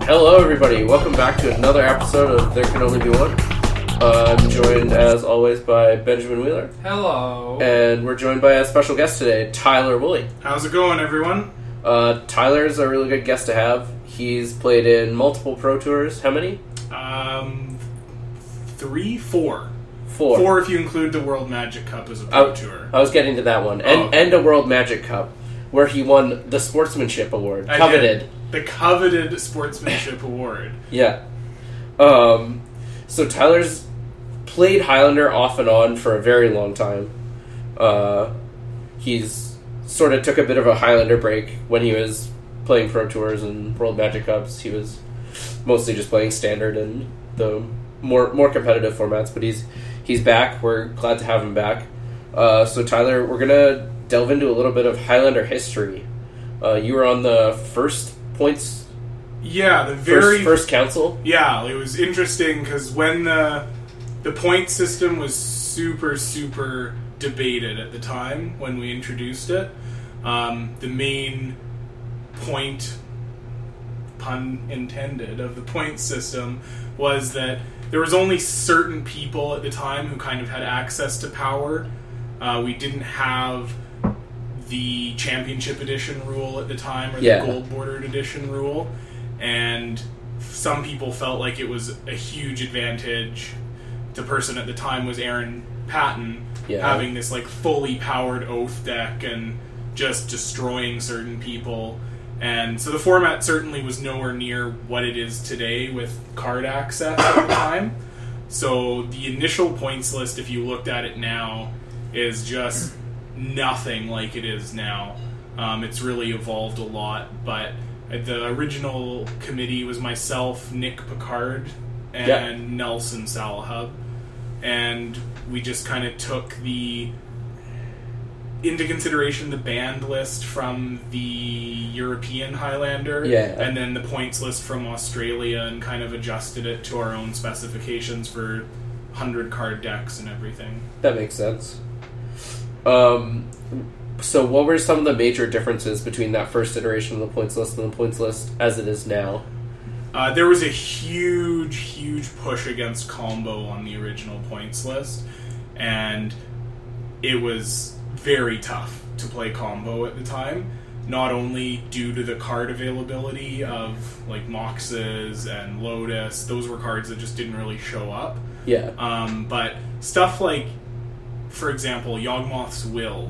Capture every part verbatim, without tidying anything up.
Hello, everybody. Welcome back to another episode of There Can Only Be One. Uh, I'm joined, as always, by Benjamin Wheeler. Hello. And we're joined by a special guest today, Tyler Woolley. How's it going, everyone? Uh, Tyler's a really good guest to have. He's played in multiple Pro Tours. How many? Um, three, four. Four. Four if you include the World Magic Cup as a Pro I, Tour. I was getting to that one. And, Oh. and a World Magic Cup, where he won the Sportsmanship Award. I Coveted. did. The coveted Sportsmanship Award. Yeah. Um, so Tyler's played Highlander off and on for a very long time. Uh, he's sort of took a bit of a Highlander break when he was playing Pro Tours and World Magic Cups. He was mostly just playing Standard and the more more competitive formats, but he's he's back. We're glad to have him back. Uh, so Tyler, we're gonna delve into a little bit of Highlander history. Uh, you were on the first points Yeah, the first, very... first council. Yeah, it was interesting because when the, the point system was super, super debated at the time when we introduced it, um, the main point, pun intended, of the point system was that there was only certain people at the time who kind of had access to power. Uh, we didn't have the Championship Edition rule at the time, or Yeah. the Gold Bordered Edition rule, and some people felt like it was a huge advantage. The person at the time was Aaron Patton, Yeah. having this like fully powered Oath deck and just destroying certain people. And so the format certainly was nowhere near what it is today with card access at the time. So the initial points list, if you looked at it now, is just nothing like it is now. Um, it's really evolved a lot, but the original committee was myself, Nick Picard, and Yeah. Nelson Salahub. And we just kind of took the into consideration the banned list from the European Highlander, Yeah. and then the points list from Australia, and kind of adjusted it to our own specifications for hundred card decks and everything. That makes sense. Um, so what were some of the major differences between that first iteration of the points list and the points list as it is now? Uh, there was a huge, huge push against combo on the original points list, and it was very tough to play combo at the time, not only due to the card availability of like Moxes and Lotus. Those were cards that just didn't really show up. Yeah. Um, but stuff like, for example, Yawgmoth's Will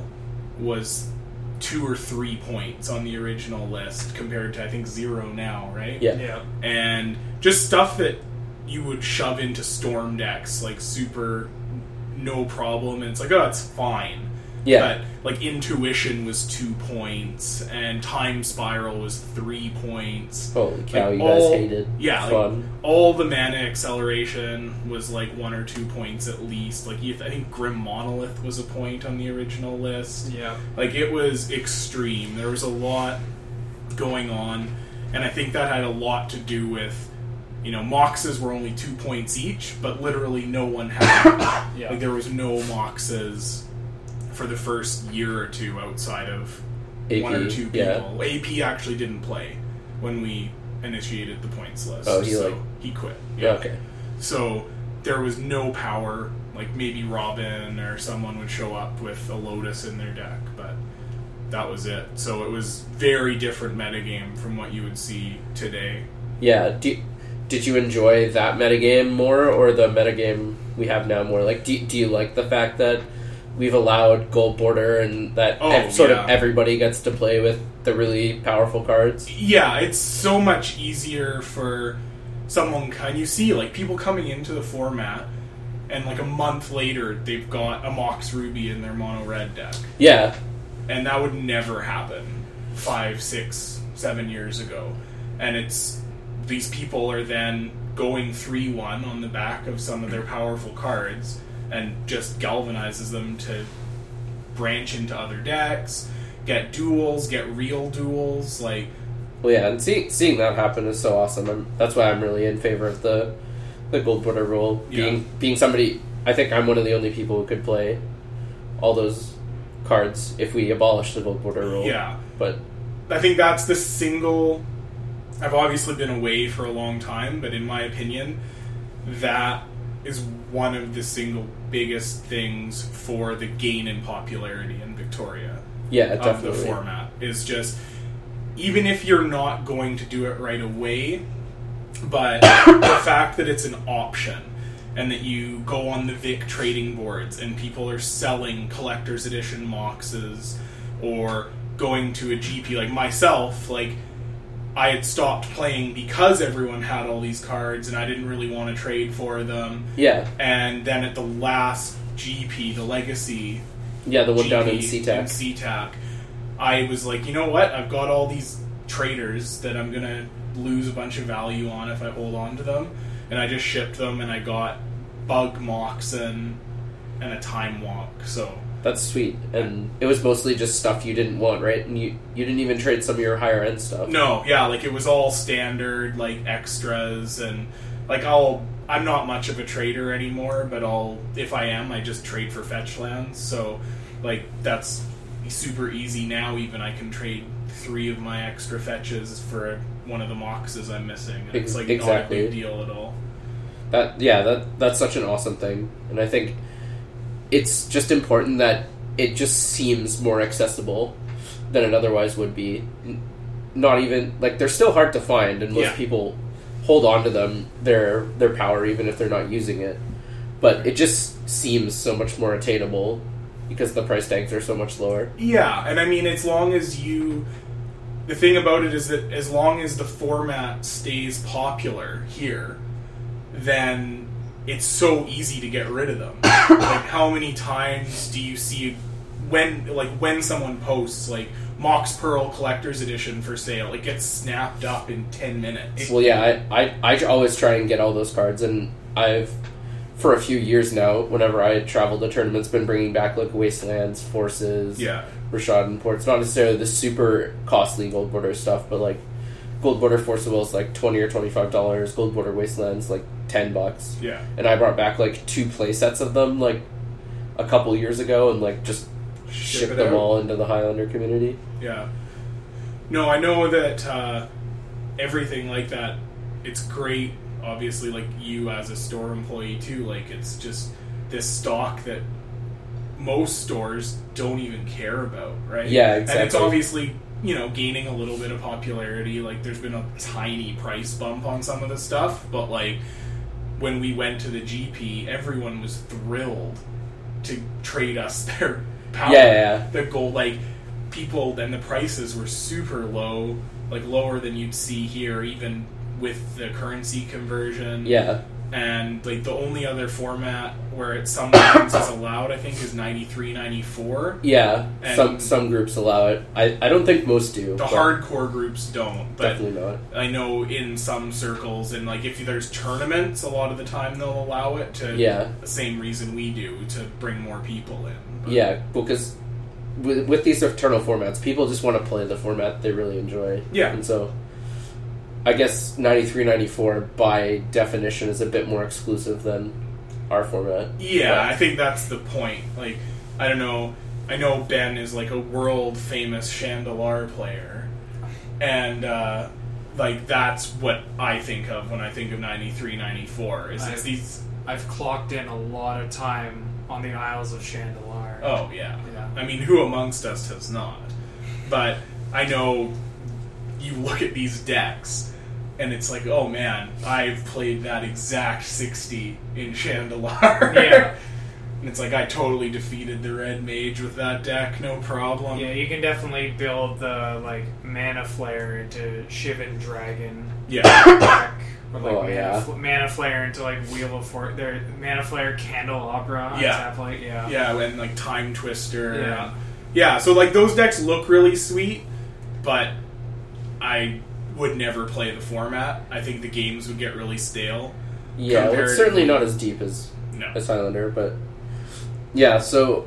was two or three points on the original list compared to, I think, zero now, right? Yeah. Yeah. And just stuff that you would shove into Storm decks, like super no problem, and it's like, oh, it's fine. Yeah. But, like, Intuition was two points, and Time Spiral was three points. Holy cow, Like, you guys all- hated Yeah, like, fun. all the Mana Acceleration was, like, one or two points at least. Like, you- I think Grim Monolith was a point on the original list. Yeah. Like, it was extreme. There was a lot going on, and I think that had a lot to do with, you know, Moxes were only two points each, but literally no one had them. Yeah. Like, there was no Moxes for the first year or two outside of A P, one or two yeah. people. A P actually didn't play when we initiated the points list. Oh, he, so like- he quit. Yeah, okay. So there was no power. Like, maybe Robin or someone would show up with a Lotus in their deck, but that was it. So it was very different metagame from what you would see today. Yeah. Do, did you enjoy that metagame more, or the metagame we have now more? Like, do, do you like the fact that we've allowed Gold Border and that Oh, ev- sort yeah. of everybody gets to play with the really powerful cards? Yeah, it's so much easier for someone. Can you see, like, people coming into the format, and like a month later, they've got a Mox Ruby in their mono red deck, Yeah. and that would never happen five, six, seven years ago. And it's these people are then going three one on the back of some of their powerful cards, and just galvanizes them to branch into other decks, get duels, get real duels, like. Well, yeah, and see, seeing that happen is so awesome. I'm, that's why I'm really in favor of the the Gold Border rule. Being Yeah. being somebody, I think I'm one of the only people who could play all those cards if we abolish the Gold Border rule. Yeah. But I think that's the single I've obviously been away for a long time, but in my opinion, that is one of the single biggest things for the gain in popularity in Victoria. Yeah, of definitely. the format is just, even if you're not going to do it right away, but the fact that it's an option and that you go on the Vic trading boards and people are selling collector's edition Moxes or going to a G P, like myself, like I had stopped playing because everyone had all these cards and I didn't really want to trade for them. Yeah. And then at the last G P, the Legacy Yeah, the one G P down in SeaTac. in SeaTac, I was like, you know what? I've got all these traders that I'm going to lose a bunch of value on if I hold on to them. And I just shipped them and I got Bug Moxen and a Time Walk. So That's sweet. And it was mostly just stuff you didn't want, right? And you, you didn't even trade some of your higher end stuff. no, yeah, like it was all standard, like extras, and like I'll. I'm not much of a trader anymore, but I'll. If I am, I just trade for fetch lands. So, like that's super easy now. Even I can trade three of my extra fetches for one of the Moxes I'm missing. And it's like Exactly. not a big deal at all. That yeah, that that's such an awesome thing. And I think it's just important that it just seems more accessible than it otherwise would be. N- Not even like they're still hard to find, and most Yeah. people hold on to them their their power even if they're not using it. But it just seems so much more attainable because the price tags are so much lower. Yeah, and I mean, as long as you... The thing about it is that as long as the format stays popular here, then it's so easy to get rid of them. Like, how many times do you see... When, like, when someone posts, like, Mox Pearl Collector's Edition for sale, it gets snapped up in ten minutes. Well, yeah, I, I, I always try and get all those cards, and I've, for a few years now, whenever I travel to tournaments, been bringing back, like, Wastelands, Forces, Yeah. Rashad and Ports. Not necessarily the super costly Gold Border stuff, but, like, Gold Border Force of Will is, like, twenty or twenty-five dollars, Gold Border Wastelands, like, ten bucks. Yeah. And I brought back, like, two play sets of them, like, a couple years ago, and, like, just Ship shipped it them out. all into the Highlander community. Yeah. No, I know that uh, everything like that, it's great, obviously, like, you as a store employee, too. Like, it's just this stock that most stores don't even care about, right? Yeah, And it's exactly. obviously, you know, gaining a little bit of popularity. Like, there's been a tiny price bump on some of the stuff, but, like, when we went to the G P, everyone was thrilled to trade us their power. Yeah, yeah, yeah. The gold, like, people, and the prices were super low, like, lower than you'd see here, even with the currency conversion. Yeah. And, like, the only other format where it sometimes is allowed, I think, is ninety-three ninety-four. Yeah, And- some some groups allow it. I, I don't think most do. The but hardcore groups don't, but definitely not. I know in some circles, and, like, if there's tournaments, a lot of the time they'll allow it to Yeah. the same reason we do, to bring more people in. But, Yeah, because with, with these eternal formats, people just want to play the format they really enjoy. Yeah. And so I guess ninety-three ninety-four by definition is a bit more exclusive than our format. Yeah, But- I think that's the point. Like, I don't know. I know Ben is like a world famous Chandelar player, and uh, like that's what I think of when I think of ninety-three ninety-four. Is it's I've- these? I've clocked in a lot of time on the Isles of Chandelar. Oh yeah. Yeah. I mean, who amongst us has not? But I know you look at these decks, and it's like, oh man, I've played that exact sixty in Chandelar. Yeah. And it's like, I totally defeated the red mage with that deck, no problem. Yeah, you can definitely build the like Mana Flare into Shivan Dragon Yeah. deck, or like Oh, mana, yeah. fl- mana Flare into like Wheel of For their Mana Flare Candelabra on Yeah. tap, like yeah. Yeah, and like Time Twister. Yeah. And, yeah, so like those decks look really sweet, but I would never play the format. I think the games would get really stale. Yeah, well, it's certainly comparatively. not as deep as, No. as Highlander, but yeah, so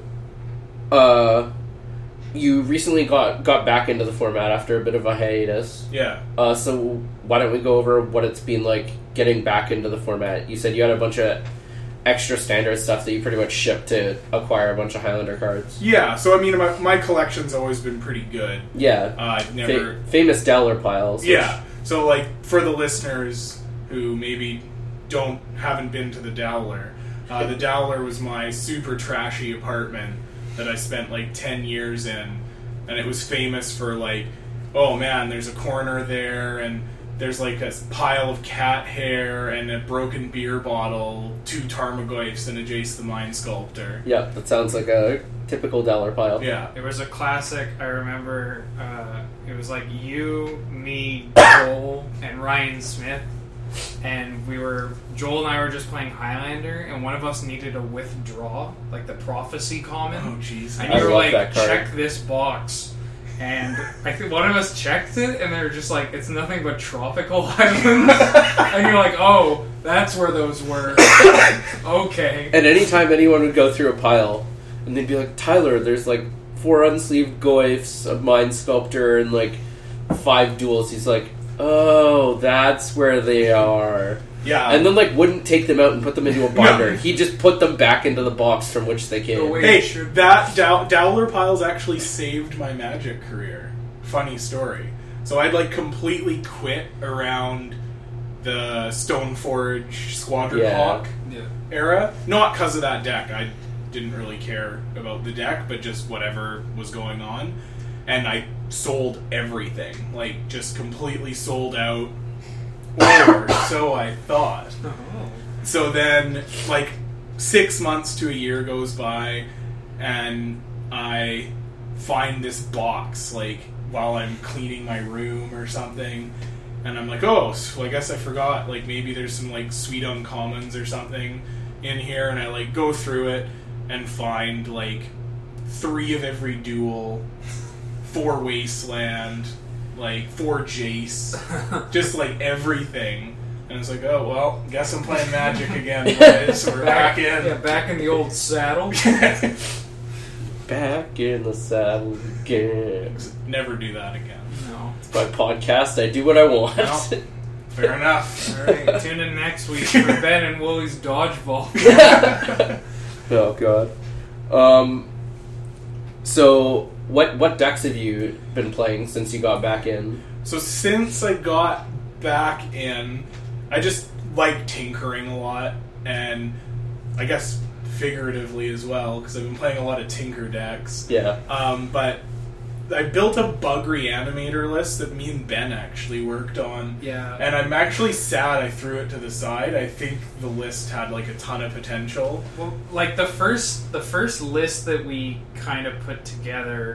uh, you recently got, got back into the format after a bit of a hiatus. Yeah. Uh, so why don't we go over what it's been like getting back into the format? You said you had a bunch of extra standard stuff that you pretty much shipped to acquire a bunch of Highlander cards. Yeah, so I mean, my, my collection's always been pretty good. Yeah. Uh, I've never... Fa- famous Dowler piles. which- Yeah. So, like, for the listeners who maybe don't haven't been to the Dowler, uh, the Dowler was my super trashy apartment that I spent like ten years in, and it was famous for like, oh man, there's a corner there, and there's like a pile of cat hair and a broken beer bottle, two Tarmogoyfs, and a Jace the Mind Sculptor. Yeah, that sounds like a typical dollar pile. Yeah. It was a classic. I remember uh, it was like you, me, Joel, and Ryan Smith, and we were Joel and I were just playing Highlander, and one of us needed a withdraw, like the Prophecy Common. Oh jeez. And I you were love like, that card. check this box. And I think one of us checked it, and they were just like, it's nothing but tropical islands. And you're like, oh, that's where those were. Okay. And anytime anyone would go through a pile, and they'd be like, Tyler, there's like four unsleeved Goyfs, a Mind Sculptor, and like five duels. He's like, oh, that's where they are. Yeah. And then like wouldn't take them out and put them into a binder. He just put them back into the box from which they came. Oh, wait. Hey, should- that Dow- Dowler piles actually saved my Magic career. Funny story. So I'd like completely quit around the Stoneforge Squadron Yeah. Hawk Yeah. era. Not because of that deck. I didn't really care about the deck, but just whatever was going on. And I sold everything. Like, just completely sold out. Or so I thought. Oh. So then, like, six months to a year goes by, and I find this box, like, while I'm cleaning my room or something, and I'm like, oh, so I guess I forgot, like, maybe there's some, like, sweet uncommons or something in here, and I, like, go through it and find, like, three of every duel, four Wasteland, like, four Jace, just, like, everything. And it's like, oh, well, guess I'm playing Magic again, boys. We're back in. Yeah, back in the old saddle. Back in the saddle again. Never do that again. No. It's my podcast. I do what I want. No. Fair enough. Alright, tune in next week for Ben and Woolie's Dodgeball. Oh god. Um. So, what what decks have you been playing since you got back in? So since I got back in, I just like tinkering a lot, and I guess figuratively as well, because I've been playing a lot of tinker decks. Yeah. Um, but I built a bug reanimator list that me and Ben actually worked on. Yeah. And I'm actually sad I threw it to the side. I think the list had like a ton of potential. Well, like the first the first list that we kind of put together,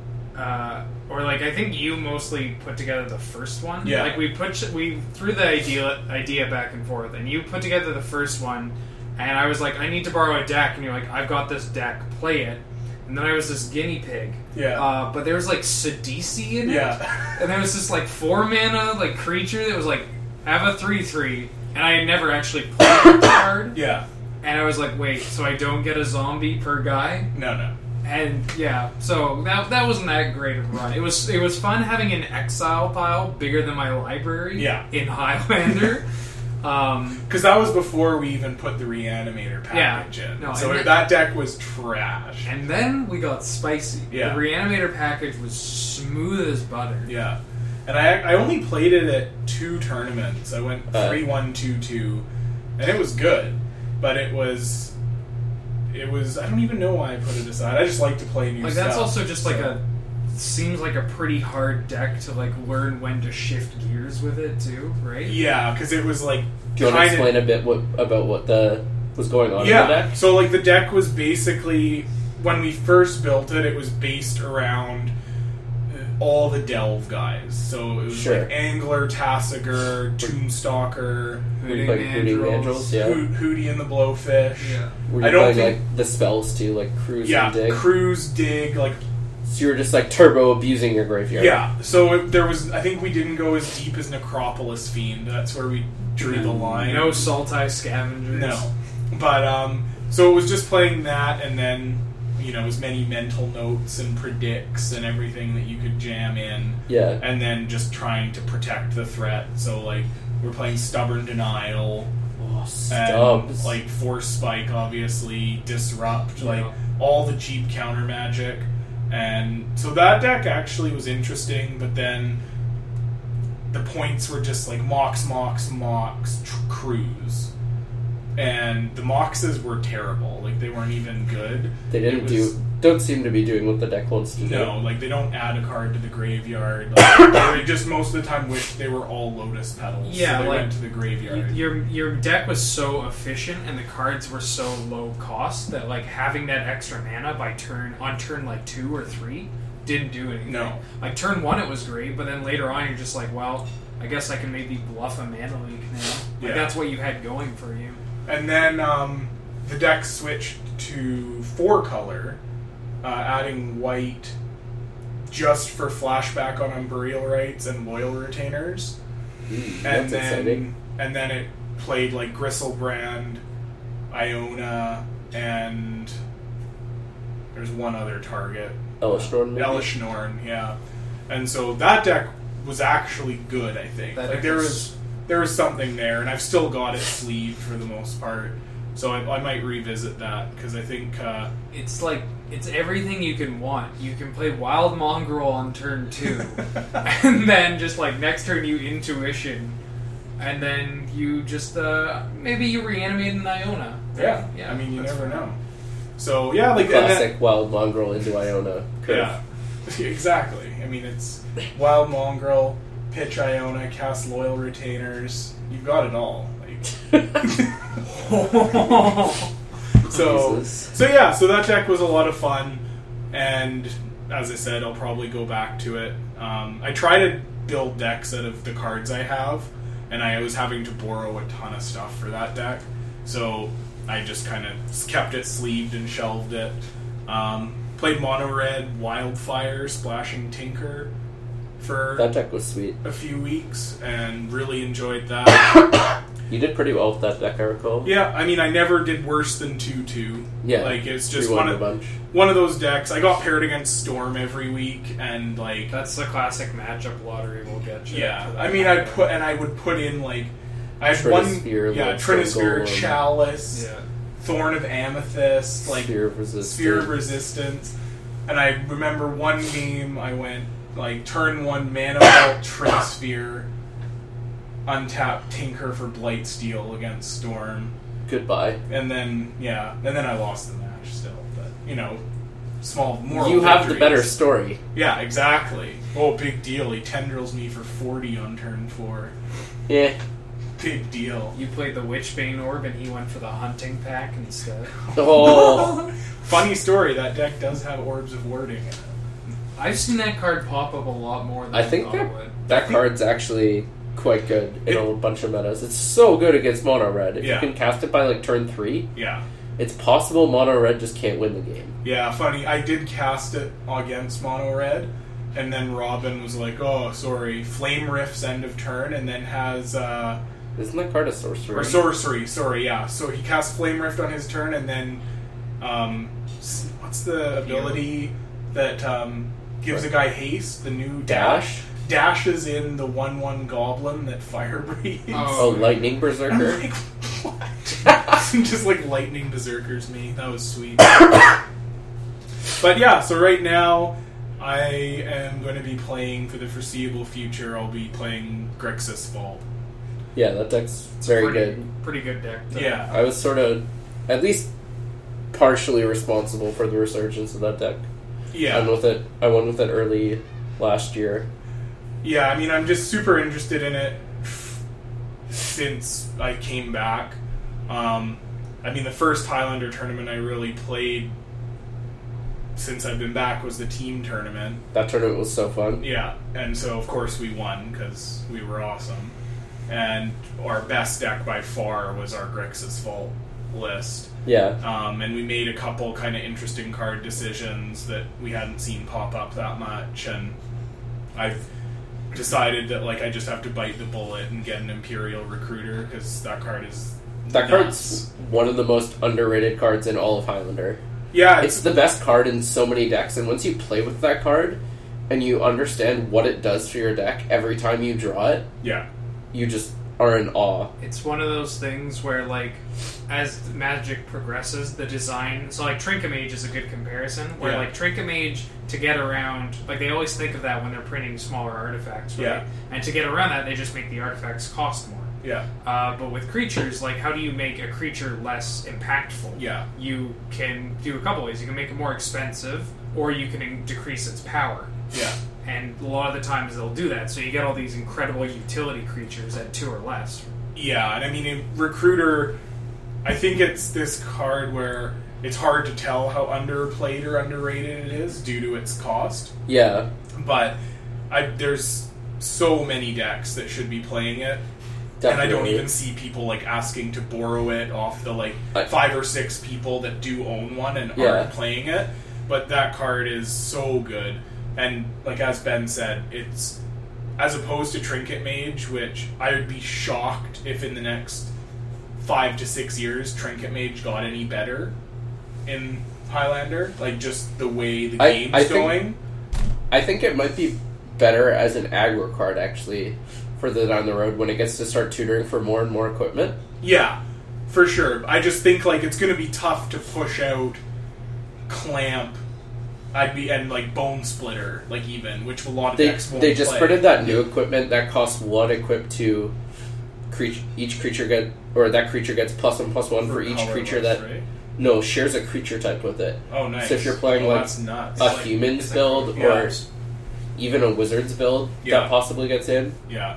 uh, or like I think you mostly put together the first one. Yeah. Like we put we threw the idea idea back and forth, and you put together the first one, and I was like, I need to borrow a deck, and you're like, I've got this deck, play it. And then I was this guinea pig. Yeah. Uh, but there was like Sidisi in it. Yeah. And there was this like four mana like creature that was like have a three three, and I had never actually played the card. Yeah. And I was like, wait, so I don't get a zombie per guy? No, no. And yeah, so that that wasn't that great of a run. It was it was fun having an exile pile bigger than my library. Yeah. In Highlander. um, Because that was before we even put the reanimator package Yeah. in. No, so and then- that deck was trash. and then we got spicy. Yeah. The reanimator package was smooth as butter. Yeah. And I I only played it at two tournaments. I went Uh. three one two two, and it was good. But it was... It was... I don't even know why I put it aside. I just like to play new Like stuff. that's also just like so- a seems like a pretty hard deck to like learn when to shift gears with it too, right? Yeah, because it was like... Do you want to kinda- explain a bit what, about what the was going on Yeah, in the deck? so like the deck was basically... When we first built it, it was based around uh, all the Delve guys. So it was Sure. like Angler, Tassiger, Tombstalker, Were you playing Hooting Mandrills? Yeah. Ho- Hootie and the Blowfish. Yeah. Were you I don't playing think- like the spells too, like Cruise Yeah, and Dig? Cruise, Dig, like... So you were just like turbo abusing your graveyard. Yeah, so it, there was... I think we didn't go as deep as Necropolis Fiend. That's where we drew the line. No Sultai Scavengers. No. But, um... So it was just playing that, and then, you know, as many mental notes and predicts and everything that you could jam in. Yeah. And then just trying to protect the threat. So, like, we're playing Stubborn Denial. Oh, And, stubs. like, Force Spike, obviously. Disrupt. Yeah. Like, all the cheap counter magic. And so that deck actually was interesting, but then the points were just like Mox, Mox, Mox, tr- Cruise. And the Moxes were terrible. Like, they weren't even good. They didn't It was- do... Don't seem to be doing what the deck wants to do. No, like, they don't add a card to the graveyard. Like, they just most of the time wish they were all Lotus Petals. Yeah, so they like, went to the graveyard. Your your deck was so efficient and the cards were so low cost that like having that extra mana by turn on turn like two or three didn't do anything. No. Like turn one it was great, but then later on you're just like, well, I guess I can maybe bluff a mana leak now. Like Yeah. that's what you had going for you. And then um, the deck switched to four color, uh, adding white just for flashback on Unburial Rites and Loyal Retainers. Mm, and that's then exciting. and then it played like Gristlebrand, Iona, and there's one other target. Elishnorn, maybe? Elishnorn, yeah. And so that deck was actually good, I think. That like deck there was- was there was something there, and I've still got it sleeved for the most part. So I, I might revisit that because I think uh, It's like it's everything you can want. You can play Wild Mongrel on turn two, and then just like next turn you Intuition, and then you just uh, maybe you reanimate an Iona. yeah, yeah. I mean you that's never fine. know. So yeah, like and that- Classic Wild Mongrel into Iona. Curve. Yeah, exactly. I mean, it's Wild Mongrel, pitch Iona, cast Loyal Retainers. You've got it all. Like, so, Jesus. so yeah, so that deck was a lot of fun, and as I said, I'll probably go back to it. Um, I try to build decks out of the cards I have, and I was having to borrow a ton of stuff for that deck, so I just kind of kept it sleeved and shelved it. Um, played Mono Red Wildfire, Splashing Tinker for That deck was sweet. a few weeks, and really enjoyed that. You did pretty well with that deck, I recall. Yeah, I mean, I never did worse than two two. Yeah, like it's just we won one a of bunch. one of those decks. I got paired against Storm every week, and like That's the classic matchup lottery will get you. yeah, for that I mean, I matchup. put and I would put in like I had one Trinisphere, yeah like, Trinisphere, Golem. Chalice, Yeah. Thorn of Amethyst, like Sphere of Resistance. Sphere of Resistance, and I remember one game I went like turn one Mana Vault Trinisphere, untap Tinker for Blightsteel against Storm. Goodbye. And then, yeah, and then I lost the match still. But, you know, small, moral You have the victories. better story. Yeah, exactly. Oh, big deal. He tendrils me for forty on turn four. Yeah. Big deal. You played the Witchbane Orb and he went for the Hunting Pack instead. Oh. Funny story, that deck does have Orbs of Wording in it. I've seen that card pop up a lot more than I, I think thought it that, would. that card's actually quite good in It- a bunch of metas. It's so good against Mono Red. If Yeah. you can cast it by like turn three, Yeah. it's possible Mono Red just can't win the game. Yeah, funny. I did cast it against Mono Red, and then Robin was like, oh, sorry, Flame Rift's end of turn, and then has, uh, Isn't that card a sorcery? or sorcery, sorry, yeah. So he casts Flame Rift on his turn, and then, um, s- what's the ability that, um, gives a guy haste? The new dash? Dash? Dashes in the one one goblin that fire breathes. Oh, Lightning I'm Berserker? like, what? Just like lightning berserkers me. That was sweet. But yeah, so right now I am going to be playing for the foreseeable future. I'll be playing Grixis Vault. Yeah, that deck's very pretty, good. Pretty good deck. too. Yeah. I was sort of, at least partially responsible for the resurgence of that deck. I Yeah. went with it. I went with it early last year. Yeah, I mean, I'm just super interested in it since I came back. Um, I mean, the first Highlander tournament I really played since I've been back was the team tournament. That tournament was so fun. Yeah, and so of course we won because we were awesome. And our best deck by far was our Grixis Vault list. Yeah. Um, and we made a couple kind of interesting card decisions that we hadn't seen pop up that much. And I've decided that like I just have to bite the bullet and get an Imperial Recruiter because that card is That nuts. card's one of the most underrated cards in all of Highlander. Yeah, It's it's the best card in so many decks, and once you play with that card and you understand what it does for your deck every time you draw it, yeah. you just are in awe. It's one of those things where, like, as Magic progresses, the design... So, like, Trincamage is a good comparison, where, Yeah. like, Trincamage, to get around... Like, they always think of that when they're printing smaller artifacts, right? Yeah. And to get around that, they just make the artifacts cost more. Yeah. Uh, but with creatures, like, how do you make a creature less impactful? Yeah. You can do a couple ways. You can make it more expensive, or you can in- decrease its power. Yeah. And a lot of the times they'll do that, so you get all these incredible utility creatures at two or less. Yeah, and I mean, in Recruiter, I think it's this card where it's hard to tell how underplayed or underrated it is due to its cost. Yeah. But I, there's so many decks that should be playing it. Definitely. And I don't even see people like asking to borrow it off the like I, five or six people that do own one and Yeah. aren't playing it. But that card is so good. And like as Ben said, it's as opposed to Trinket Mage, which I would be shocked if in the next five to six years Trinket Mage got any better in Highlander. Like just the way the I- game's I think- going. I think it might be better as an aggro card, actually, further down the road when it gets to start tutoring for more and more equipment. Yeah, for sure. I just think like it's going to be tough to push out Clamp. I'd be and like Bone Splitter, like even which a lot of They decks won't they just play. printed that new equipment that costs one equip to creature. Each creature get or that creature gets plus one plus one for, each colorless, creature that right? no shares a creature type with it. Oh, nice. So if you're playing oh, like that's nuts. a Like, humans is that build yeah. or even a wizards build Yeah. that possibly gets in, yeah.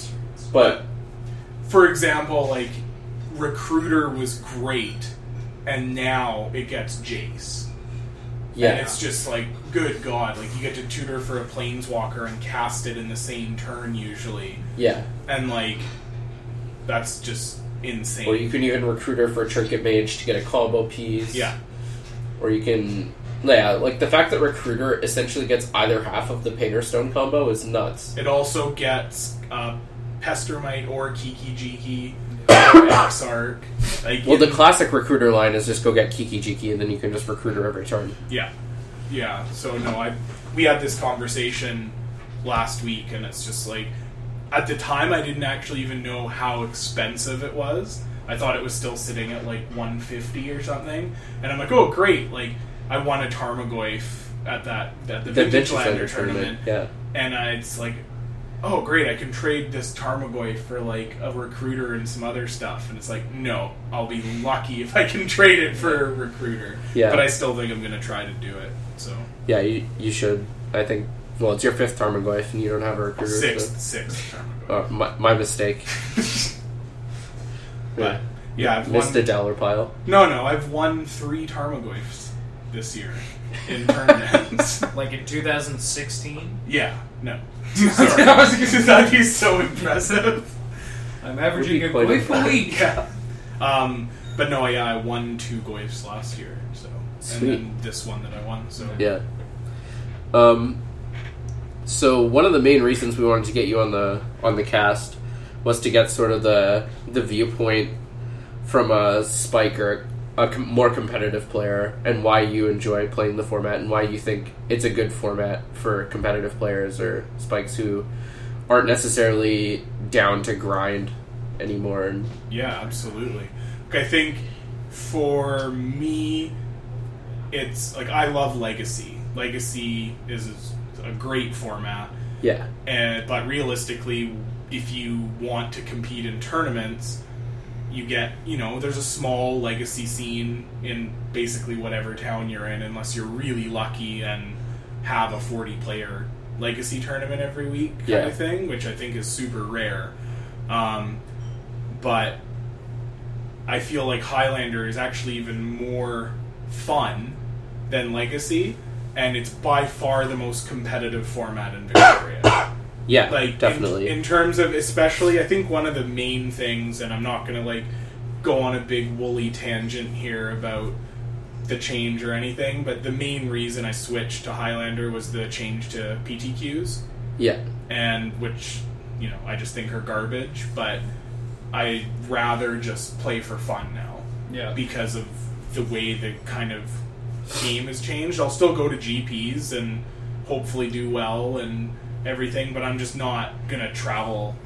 but For example, like Recruiter was great, and now it gets Jace. yeah, And it's just like, good God, like you get to tutor for a Planeswalker and cast it in the same turn usually, yeah. and like that's just insane. Or you can even recruiter for a trinket mage to get a combo piece. yeah, Or you can, yeah, like the fact that recruiter essentially gets either half of the Painter Stone combo is nuts. it also gets uh, Pestermite or Kiki Jiki or Exarch. Like, Well, the in- classic recruiter line is just go get Kiki Jiki and then you can just recruiter every turn. yeah, yeah. So no, I we had this conversation last week, and it's just like at the time I didn't actually even know how expensive it was. I thought it was still sitting at like one fifty or something, and I'm like, oh great, like I won a Tarmogoyf at that at the, The Vintage Vintage Lander Lander tournament, tournament, yeah. and I, it's like, oh great, I can trade this Tarmogoyf for like a recruiter and some other stuff, and it's like, no, I'll be lucky if I can trade it for a recruiter. Yeah. But I still think I'm going to try to do it. So Yeah, you, you should. I think, well, it's your fifth Tarmogoyf and you don't have a recruiter. sixth, so- sixth Tarmogoyf. Oh, my, my mistake. But yeah, I've Missed won. a dollar pile. No, no, I've won three Tarmogoyfs this year in tournaments. Like in two thousand sixteen, Yeah, no. Sorry, I was going to that'd be so impressive. I'm Would averaging be a quite goif a a- week. Yeah. Um, but no, yeah, I won two Goyfs last year, so Sweet. and then this one that I won. So Yeah. Um. So one of the main reasons we wanted to get you on the on the cast was to get sort of the the viewpoint from a Spike or a com- more competitive player, and why you enjoy playing the format, and why you think it's a good format for competitive players or Spikes who aren't necessarily down to grind anymore. And yeah, absolutely. I think for me, it's like I love Legacy. Legacy is a great format. yeah, And, but realistically, if you want to compete in tournaments, you get, you know, there's a small legacy scene in basically whatever town you're in, unless you're really lucky and have a forty-player legacy tournament every week kind Yeah. of thing, which I think is super rare. Um, but I feel like Highlander is actually even more fun than Legacy, and it's by far the most competitive format in Victoria. yeah, Like definitely. in, in terms of, especially, I think one of the main things, and I'm not going to like go on a big woolly tangent here about the change or anything, but the main reason I switched to Highlander was the change to P T Qs, yeah, and which, you know, I just think are garbage, but I'd rather just play for fun now Yeah. because of the way the kind of game has changed. I'll still go to G Ps and hopefully do well and everything, but I'm just not gonna travel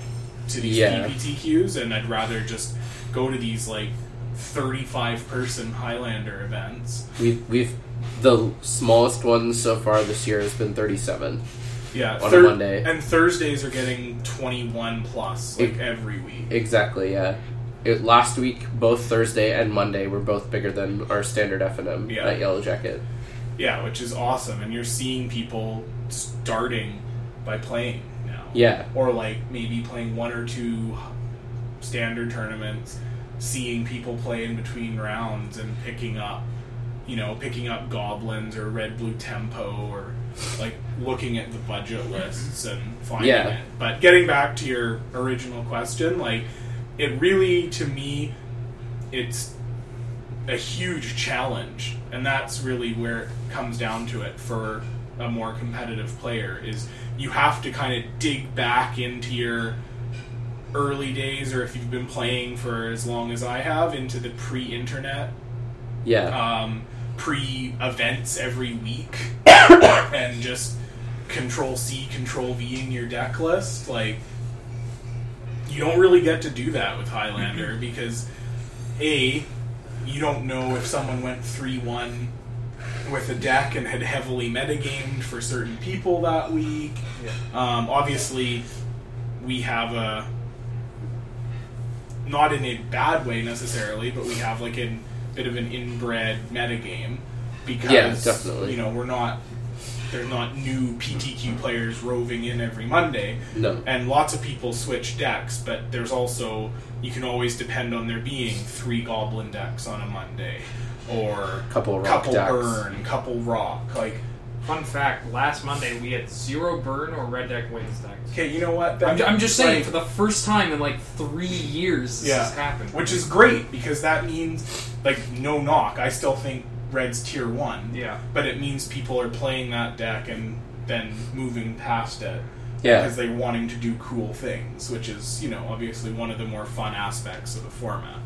to these Yeah. P P T Qs, and I'd rather just go to these like thirty-five person Highlander events. We've we've the smallest one so far this year has been thirty-seven. Yeah, on thir- a Monday, and Thursdays are getting twenty-one plus like It- every week. Exactly, yeah. It, last week, both Thursday and Monday were both bigger than our standard F and M Yeah. at Yellow Jacket. Yeah, which is awesome, and you're seeing people starting by playing now. Yeah. Or like maybe playing one or two standard tournaments, seeing people play in between rounds and picking up, you know, picking up goblins or red blue tempo, or like looking at the budget lists and finding Yeah. it. But getting back to your original question, like it really, to me, it's a huge challenge, and that's really where it comes down to it for a more competitive player, is you have to kind of dig back into your early days, or if you've been playing for as long as I have, into the pre-internet, Yeah. um, pre-events every week, and just Control-C, Control-V-ing your deck list. Like, you don't really get to do that with Highlander, because A, you don't know if someone went three one with a deck and had heavily metagamed for certain people that week. Yeah. Um, obviously, we have a, not in a bad way necessarily, but we have like a bit of an inbred metagame, because Yeah, definitely. you know, we're not, there's not new P T Q players roving in every Monday. No. And lots of people switch decks, but there's also, you can always depend on there being three Goblin decks on a Monday, or Couple rock couple decks. burn, couple rock. Like, Fun fact: last Monday we had zero burn or red deck wins decks. okay, you know what? I'm, ju- I'm just saying, like, for the first time in like three years, this Yeah. has happened. which is great, because that means, like, no knock. I still think Red's tier one. yeah, But it means people are playing that deck and then moving past it. Yeah. Because they're wanting to do cool things, which is, you know, obviously one of the more fun aspects of the format.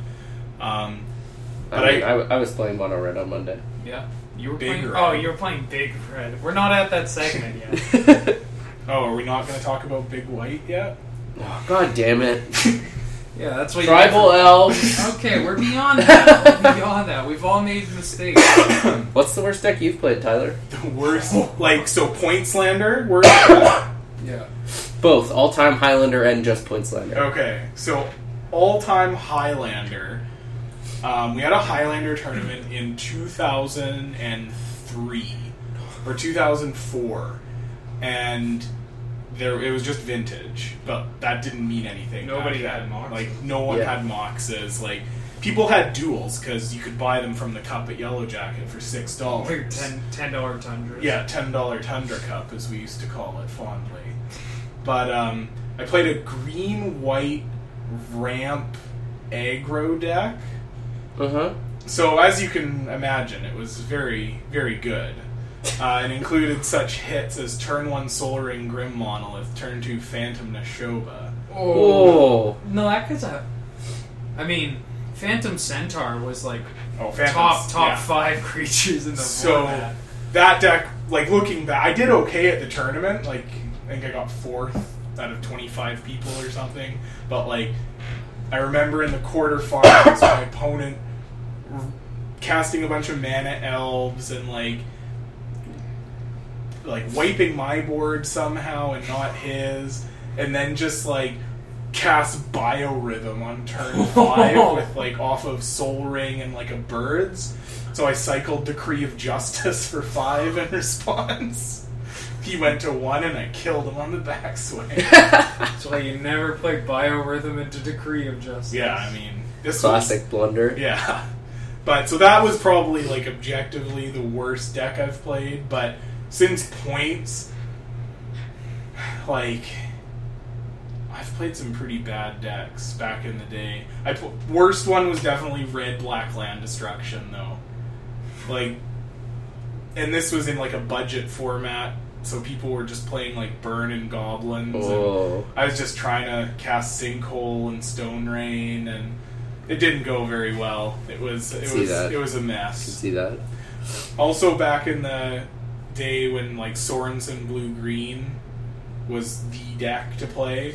Um, but I, mean, I, I, I was playing Mono Red on Monday. yeah. You were Big playing. Red. Oh, you were playing Big Red. We're not at that segment yet. oh, are we not going to talk about Big White yet? Oh, God damn it. Yeah, that's what. Tribal you elves. Okay, we're beyond that. We're beyond that. We've all made mistakes. What's the worst deck you've played, Tyler? The worst, like, so Point Slander, worst deck? Yeah. Both all-time Highlander and just Pointslander. Okay, so all-time Highlander. Um, we had a Highlander tournament in two thousand three or two thousand four, and there it was just vintage, but that didn't mean anything. Nobody back had then. Moxes. Like, no one Yeah. had Moxes. Like, people had duels because you could buy them from the cup at Yellow Jacket for six dollars. Like ten ten dollar tundras. Yeah, ten dollar Tundra Cup, as we used to call it fondly. But um, I played a green-white ramp aggro deck. Uh-huh. So, as you can imagine, it was very, very good. Uh, it included such hits as turn one Solar Ring Grim Monolith, turn two Phantom Nashoba. Oh. No, that could have. I mean, Phantom Centaur was like Oh, Phantoms, top top yeah. five creatures in the So, format. that deck, like, looking back, I did okay at the tournament. Like, I think I got fourth out of twenty-five people or something. But, like, I remember in the quarterfinals, my opponent r- casting a bunch of mana elves and, like, like wiping my board somehow and not his, and then just, like, cast Biorhythm on turn five with, like, off of Soul Ring and, like, a Birds. So I cycled Decree of Justice for five in response. He went to one and I killed him on the backswing. That's why you never play Biorhythm into Decree of Justice. Yeah, I mean, this Classic was... blunder. Yeah. But, so that was probably, like, objectively the worst deck I've played, but since Points, like... I've played some pretty bad decks back in the day. I pl- worst one was definitely Red Black Land Destruction, though. Like, and this was in like a budget format, so people were just playing like Burn and Goblins. Oh. And I was just trying to cast Sinkhole and Stone Rain, and it didn't go very well. It was it see was that. it was a I can mess. see that. Also, back in the day when like Sorensen Blue Green was the deck to play,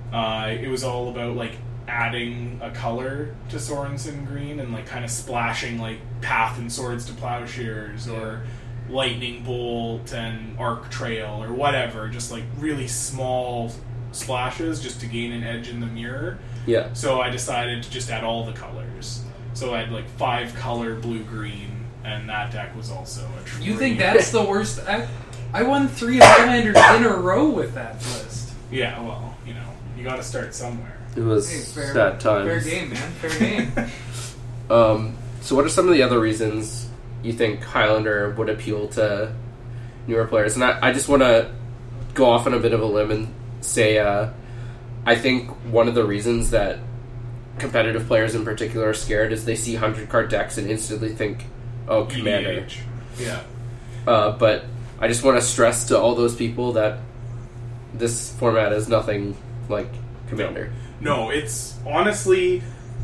Uh, it was all about like adding a color to Sorensen Green and like kind of splashing like Path and Swords to Plowshares or Lightning Bolt and Arc Trail or whatever, just like really small splashes just to gain an edge in the mirror. Yeah. So I decided to just add all the colors. So I had like five color blue green, and that deck was also a true. You think that's the worst? I, I won three Highlanders in a row with that list. Yeah, well, you know, you got to start somewhere. It was Hey, fair, sad times. Fair game, man. Fair game. Um, so what are some of the other reasons you think Highlander would appeal to newer players? And I, I just want to go off on a bit of a limb and say uh, I think one of the reasons that competitive players in particular are scared is they see one hundred card decks and instantly think, oh, Commander. E D H. Yeah. Uh, but I just want to stress to all those people that this format is nothing like Commander. No, it's honestly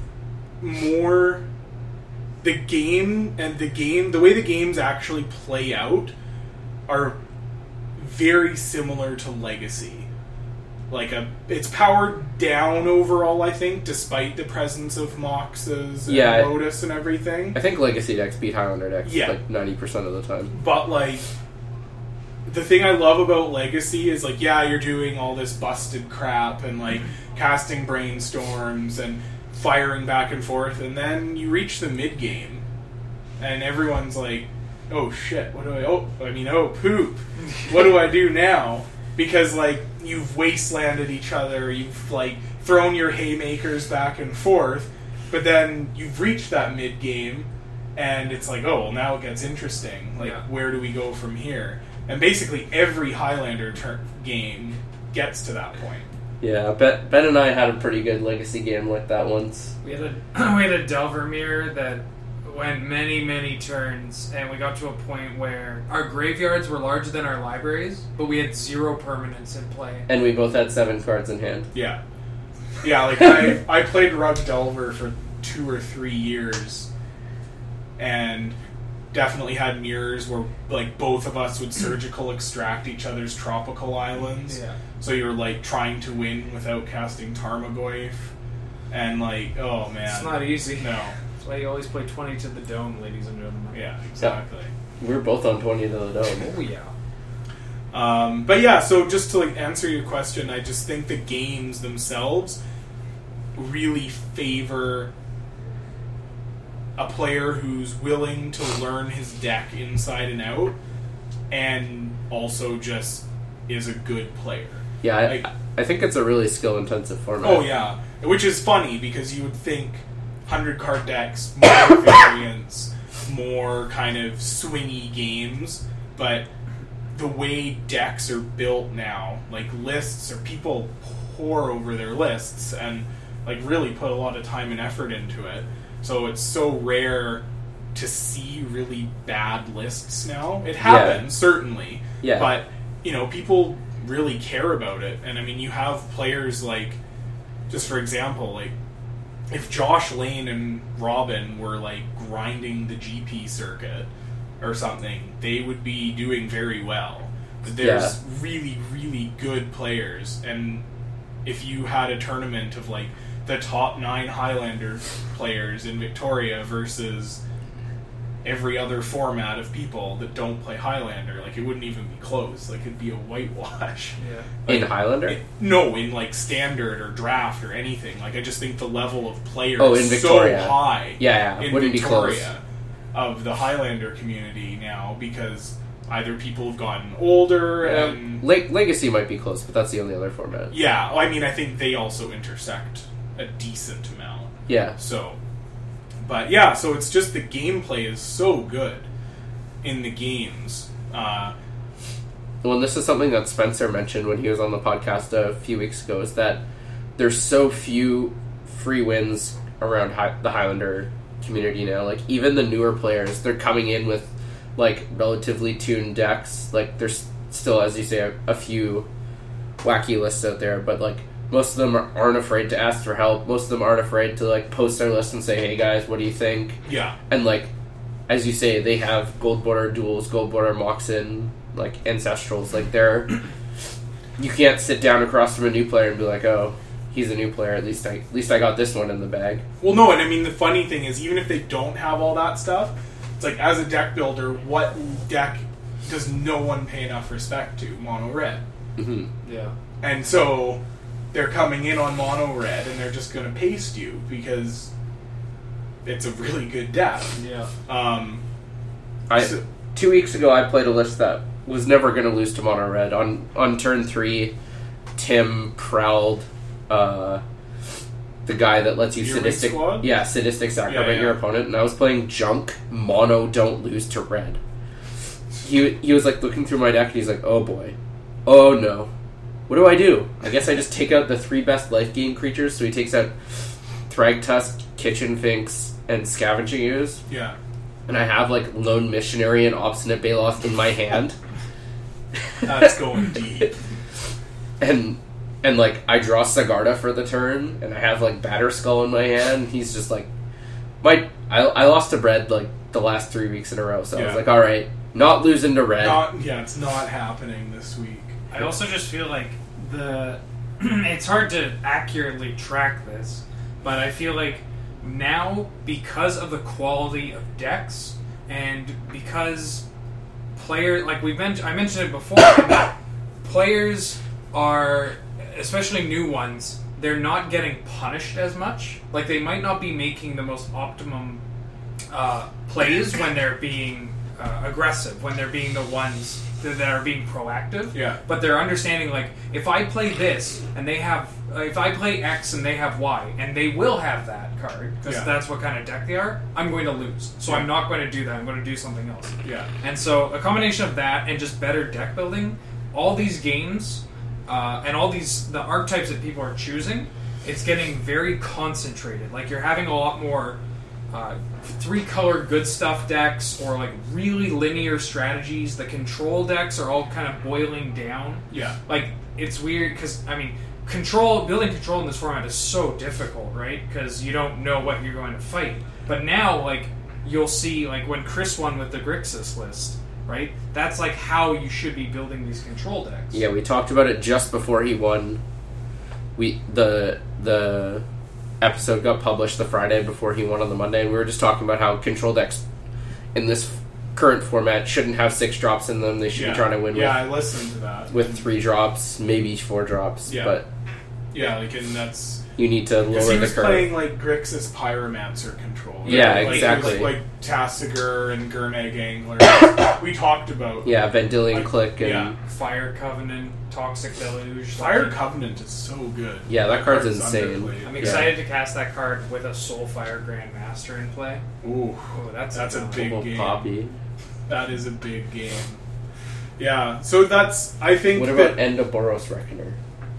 more the game and the game, the way the games actually play out are very similar to Legacy. Like a, it's powered down overall, I think, despite the presence of Moxes and Yeah, Lotus and everything. I think Legacy decks beat Highlander decks Yeah. like ninety percent of the time. But, like, the thing I love about Legacy is, like, yeah, you're doing all this busted crap and, like, casting brainstorms and firing back and forth, and then you reach the mid-game, and everyone's like, oh, shit, what do I... Oh, I mean, oh, poop. What do I do now? Because, like, you've wastelanded each other, you've, like, thrown your haymakers back and forth, but then you've reached that mid-game, and it's like, oh, well, now it gets interesting. Like, Yeah. where do we go from here? And basically every Highlander tur- game gets to that point. Yeah, Ben, Ben and I had a pretty good Legacy game like that once. We had a we had a Delver mirror that went many, many turns, and we got to a point where our graveyards were larger than our libraries, but we had zero permanents in play. And we both had seven cards in hand. Yeah. Yeah, like, I, I played Rug Delver for two or three years, and definitely had mirrors where, like, both of us would surgical extract each other's tropical islands. Yeah. So you're, like, trying to win without casting Tarmogoyf. And, like, oh, man. It's not easy. No. That's why you always play twenty to the dome, ladies and gentlemen. Yeah, exactly. We were both on twenty to the dome. Oh, yeah. Um, but yeah, so just to, like, answer your question, I just think the games themselves really favor a player who's willing to learn his deck inside and out, and also just is a good player. Yeah, I, Like- I think it's a really skill-intensive format. Oh yeah, which is funny because you would think hundred card decks, more variants, more kind of swingy games, but the way decks are built now, like lists, or people pour over their lists and like really put a lot of time and effort into it. So it's so rare to see really bad lists now. It happens, certainly. Yeah. But, you know, people really care about it. And, I mean, you have players like, just for example, like, if Josh Lane and Robin were, like, grinding the G P circuit or something, they would be doing very well. But there's Yeah. really, really good players. And if you had a tournament of, like, the top nine Highlander players in Victoria versus every other format of people that don't play Highlander, like, it wouldn't even be close. Like, it'd be a whitewash. Yeah. In Like, Highlander? it- no, in, like, standard or draft or anything. Like, I just think the level of players Oh, in is Victoria. so high Yeah, yeah, in wouldn't be Victoria close. of the Highlander community now, because either people have gotten older and... Leg- Legacy might be close, but that's the only other format. Yeah, I mean, I think they also intersect a decent amount. Yeah. So, but yeah, so it's just the gameplay is so good in the games. Uh, Well, and this is something that Spencer mentioned when he was on the podcast a few weeks ago, is that there's so few free wins around Hi- the Highlander community now. Like, even the newer players, they're coming in with, like, relatively tuned decks. Like, there's still, as you say, a, a few wacky lists out there, but, like, most of them are, aren't afraid to ask for help. Most of them aren't afraid to, like, post their list and say, hey, guys, what do you think? yeah, And, like, as you say, they have gold border duels, gold border Moxen, like, ancestrals. Like, they're... You can't sit down across from a new player and be like, oh, he's a new player. At least I at least I got this one in the bag. Well, no, and I mean the funny thing is, even if they don't have all that stuff, it's like as a deck builder, what deck does no one pay enough respect to? Mono red. Mm-hmm. Yeah. And so they're coming in on mono red, and they're just going to paste you because it's a really good deck. Yeah. Um, I so- two weeks ago I played a list that was never going to lose to mono red. On on turn three, Tim prowled uh, the guy that lets you Your sadistic, Ring Squad? yeah, sadistic sacrament Yeah, yeah. your opponent, and I was playing junk mono. Don't lose to red. He he was like looking through my deck, and he's like, "Oh boy, oh no, what do I do? I guess I just take out the three best life gain creatures." So he takes out Thragtusk, Kitchen Finks, and Scavenging Ooze. yeah. And I have, like, Lone Missionary and Obstinate Baloth in my hand. That's going deep. And, and like, I draw Sigarda for the turn, and I have, like, Batterskull in my hand. He's just, like... my I, I lost to Red, like, the last three weeks in a row, so I Yeah. was like, alright, not losing to Red. Not, yeah, it's not happening this week. I also just feel like the it's hard to accurately track this, but I feel like now, because of the quality of decks and because player like we mentioned, I mentioned it before, that players are, especially new ones, they're not getting punished as much. Like, they might not be making the most optimum uh, plays when they're being uh, aggressive, when they're being the ones that, that are being proactive. Yeah. But they're understanding, like, if I play this and they have, uh, if I play X and they have Y, and they will have that card because Yeah. that's what kind of deck they are, I'm going to lose. So Yeah. I'm not going to do that. I'm going to do something else. Yeah. And so a combination of that and just better deck building, all these games uh, and all these the archetypes that people are choosing, it's getting very concentrated. Like, you're having a lot more uh, three color good stuff decks or like really linear strategies. The control decks are all kind of boiling down. Yeah. Like, it's weird because I mean, control building control in this format is so difficult, right? Because you don't know what you're going to fight. But now, like, you'll see, like, when Chris won with the Grixis list, right? That's like how you should be building these control decks. Yeah, we talked about it just before he won. We the the episode got published the Friday before he won on the Monday, and we were just talking about how control decks in this f- current format shouldn't have six drops in them. They should Yeah. be trying to win Yeah, I with, listened to that. with three drops, maybe four drops. Yeah. But Yeah, like, and that's... you need to Because lower he the was curve. playing, like, Grixis Pyromancer control. right? Yeah, like, exactly. It was, like, Tassiger and Gurmag Angler. We talked about... Yeah, Vendilion Like, Click and yeah. Fire Covenant, Toxic Deluge. Fire like, Covenant is so good. Yeah, that card's is insane. underplayed. I'm excited to cast that card with a Soulfire Grandmaster in play. Ooh, Oh, that's That's a good. big Little game. Poppy. that is a big game. Yeah, so that's... I think What that... about Endoboros Reckoner?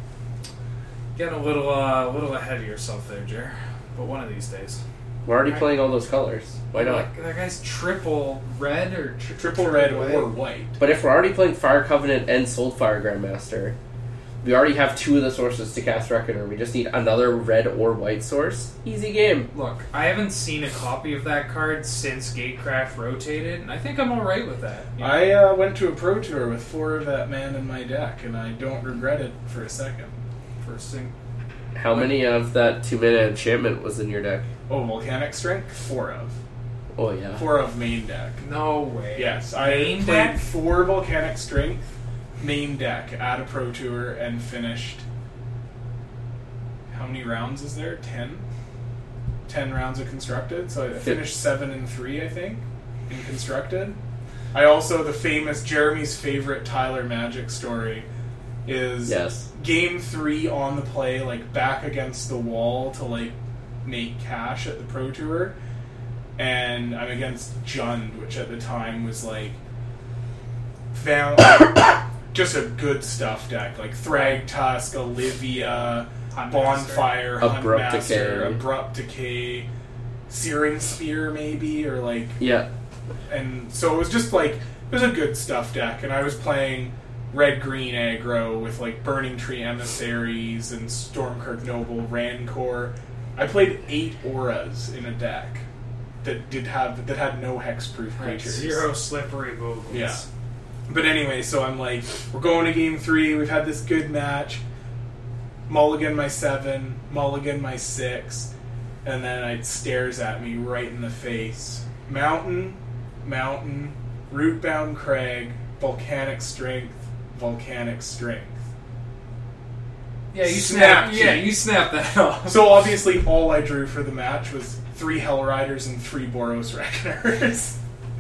Getting a little, uh, a little ahead of yourself there, Jer. But one of these days. We're already Right. playing all those colors. Why not? Like, that guy's triple red or tri- Triple red white? or white. But if we're already playing Fire Covenant and Soulfire Grandmaster, we already have two of the sources to cast Reckoner. We just need another red or white source. Easy game. Look, I haven't seen a copy of that card since Gatecraft rotated, and I think I'm alright with that. you know? I uh, went to a Pro Tour with four of that man in my deck, and I don't regret it for a second. First thing. How many of that two mana enchantment was in your deck? Oh, Volcanic Strength? Four of. Oh yeah. Four of main deck. No way. Yes, I Main played deck? four Volcanic Strength main deck at a Pro Tour and finished. How many rounds is there? Ten? Ten rounds of Constructed. So I finished seven and three, I think, in Constructed. I also, the famous, Jeremy's favorite Tyler Magic story is Yes. game three on the play, like back against the wall to like make cash at the Pro Tour. And I'm against Jund, which at the time was like found just a good stuff deck, like Thragtusk, Olivia, Huntmaster. Bonfire, Abrupt Huntmaster, Decay. Abrupt Decay, Searing Spear maybe, or like, Yeah. and so it was just like, it was a good stuff deck, and I was playing red green aggro with like Burning Tree Emissaries and Stormkirk Noble, Rancor. I played eight auras in a deck that did have that had no hexproof Right, creatures. zero slippery boogles. Yeah. But anyway, so I'm like, we're going to game three. We've had this good match. mulligan my seven, mulligan my six, and then it stares at me right in the face. Mountain, mountain, root-bound crag, volcanic strength, volcanic strength. Yeah, you Snap snap. Yeah, key. you snap that off. So obviously all I drew for the match was three Hell Riders and three Boros Reckoners.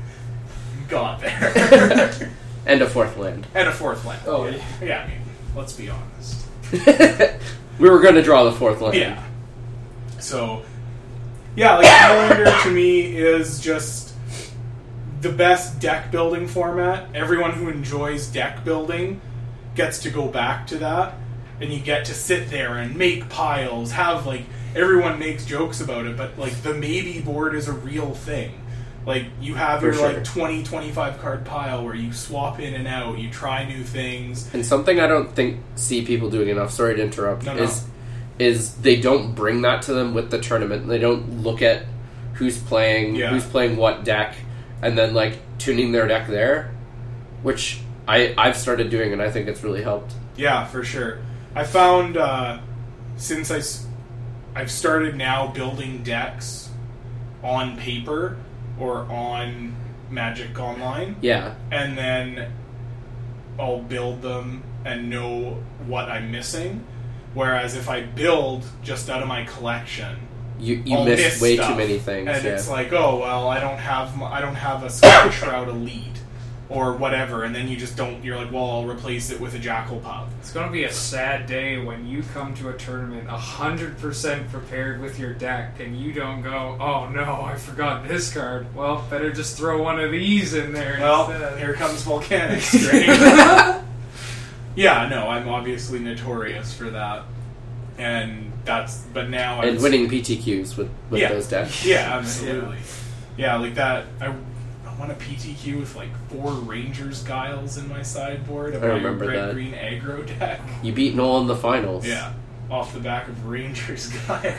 Got there. And a fourth land. And a fourth land. Oh, yeah. Yeah, I mean, let's be honest. We were going to draw the fourth land. Yeah. So, yeah, like Highlander to me is just the best deck building format. Everyone who enjoys deck building gets to go back to that, and you get to sit there and make piles, have like everyone makes jokes about it, but like the maybe board is a real thing. Like you have For your sure. like twenty, twenty-five card pile where you swap in and out, you try new things. And something I don't think see people doing enough, sorry to interrupt, No, no. is is they don't bring that to them with the tournament. They don't look at who's playing, Yeah. who's playing what deck, and then like tuning their deck there, which I, I've started doing and I think it's really helped. Yeah, for sure. I found uh, since I, s- I've started now building decks on paper or on Magic Online, Yeah. and then I'll build them and know what I'm missing. Whereas if I build just out of my collection, You you I'll miss miss way stuff. too many things. and yeah. it's like, oh well, I don't have my, I don't have a Sky Shroud Elite or whatever, and then you just don't. You're like, well, I'll replace it with a Jackal Pup. It's gonna be a sad day when you come to a tournament a hundred percent prepared with your deck, and you don't go, "Oh no, I forgot this card." Well, better just throw one of these in there Well, instead. here comes Volcanic Strength. Yeah, no, I'm obviously notorious for that, and that's. But now and it's, winning P T Qs with, with Yeah. those decks. Yeah, absolutely. Yeah, like that. I, I won a P T Q with like four Rangers Guiles in my sideboard of I my remember red that. green aggro deck. You beat Noel in the finals. Yeah, off the back of Rangers Guile.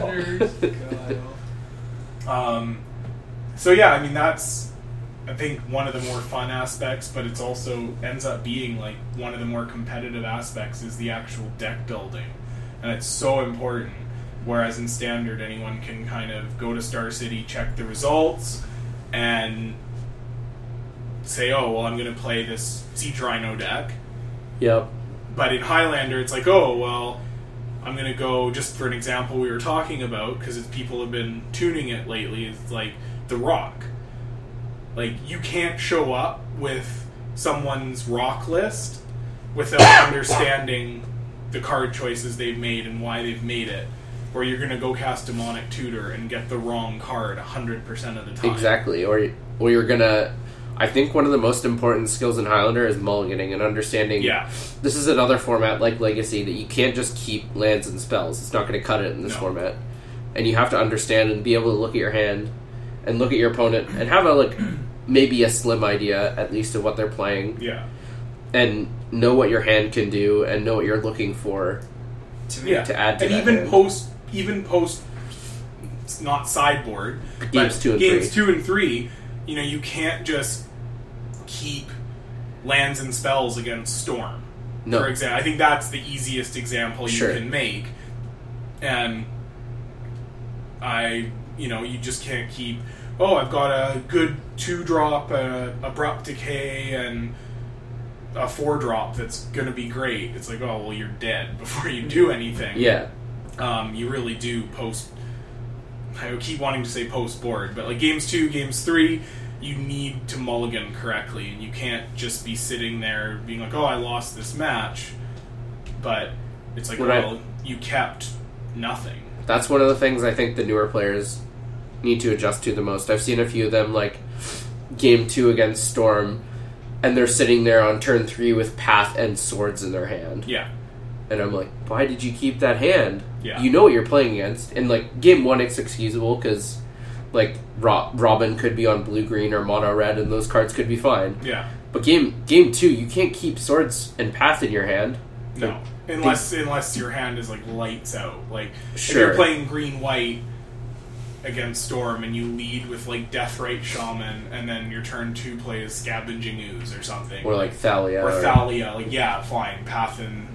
um, so yeah, I mean that's. I think one of the more fun aspects, but it's also ends up being like one of the more competitive aspects is the actual deck building, and it's so important. Whereas in Standard, anyone can kind of go to Star City, check the results, and say, "Oh, well, I'm going to play this Siege Rhino deck." Yep. But in Highlander, it's like, "Oh, well, I'm going to go." Just for an example, we were talking about because people have been tuning it lately. It's like the Rock. Like, you can't show up with someone's rock list without understanding the card choices they've made and why they've made it. Or you're going to go cast Demonic Tutor and get the wrong card one hundred percent of the time. Exactly. Or, or you're going to... I think one of the most important skills in Highlander is mulliganing and understanding... Yeah. This is another format like Legacy that you can't just keep lands and spells. It's not going to cut it in this No. format. And you have to understand and be able to look at your hand and look at your opponent and have a like maybe a slim idea at least of what they're playing Yeah. and know what your hand can do and know what you're looking for To me, Yeah. to add to and that even hand. post... Even post... It's not sideboard. Games but two and games three. two and three, you know, you can't just keep lands and spells against Storm. No. For example, I think that's the easiest example you Sure. can make. And I, you know, you just can't keep, oh, I've got a good two drop, uh, abrupt decay, and a four drop that's going to be great. It's like, oh, well, you're dead before you do anything. Yeah. Um, you really do post. I keep wanting to say post board, but like games two, games three, you need to mulligan correctly, and you can't just be sitting there being like, "Oh, I lost this match," but it's like, When I- well, you kept nothing. That's one of the things I think the newer players need to adjust to the most. I've seen a few of them, like, game two against Storm, and they're sitting there on turn three with Path and Swords in their hand. Yeah, And I'm like, why did you keep that hand? Yeah. You know what you're playing against. And, like, game one, it's excusable, because, like, Ro- Robin could be on blue-green or mono-red, and those cards could be fine. yeah, But game game two, you can't keep Swords and Path in your hand. no, unless unless your hand is like lights out. Like if Sure. you're playing green white against Storm and you lead with like Deathrite Shaman, and then your turn two plays Scavenging Ooze or something, Or, like, Thalia. or Thalia, like yeah, fine, Path and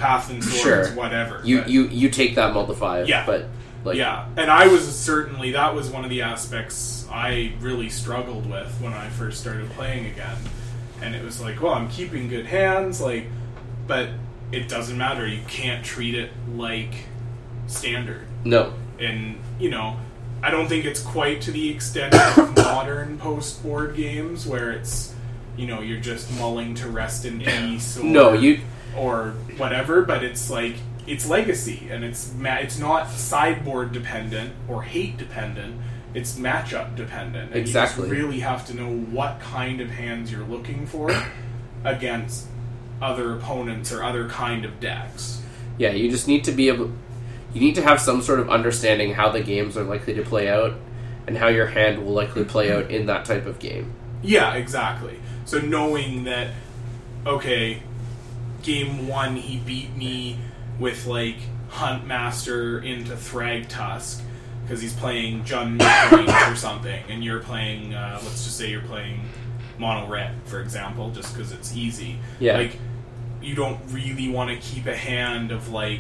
Path and Swords, Sure. whatever. You, but- you you take that multi five. Yeah. But like yeah, and I was certainly, that was one of the aspects I really struggled with when I first started playing again. And it was like, well, I'm keeping good hands, like, but it doesn't matter. You can't treat it like standard. no. And, you know, I don't think it's quite to the extent of modern post-board games where it's, you know, you're just mulling to rest in Yeah. peace or, No, you or whatever, but it's like, it's legacy, and it's ma- it's not sideboard dependent or hate dependent, it's matchup dependent. And Exactly. you just really have to know what kind of hands you're looking for against other opponents or other kind of decks. yeah, you just need to be able you need to have some sort of understanding how the games are likely to play out and how your hand will likely play out in that type of game. Yeah, exactly. So knowing that, okay, game one he beat me with like Huntmaster into Thragtusk because he's playing Jun Range or something, and you're playing, uh, let's just say you're playing Mono Red, for example, just because it's easy. Yeah. Like, you don't really want to keep a hand of like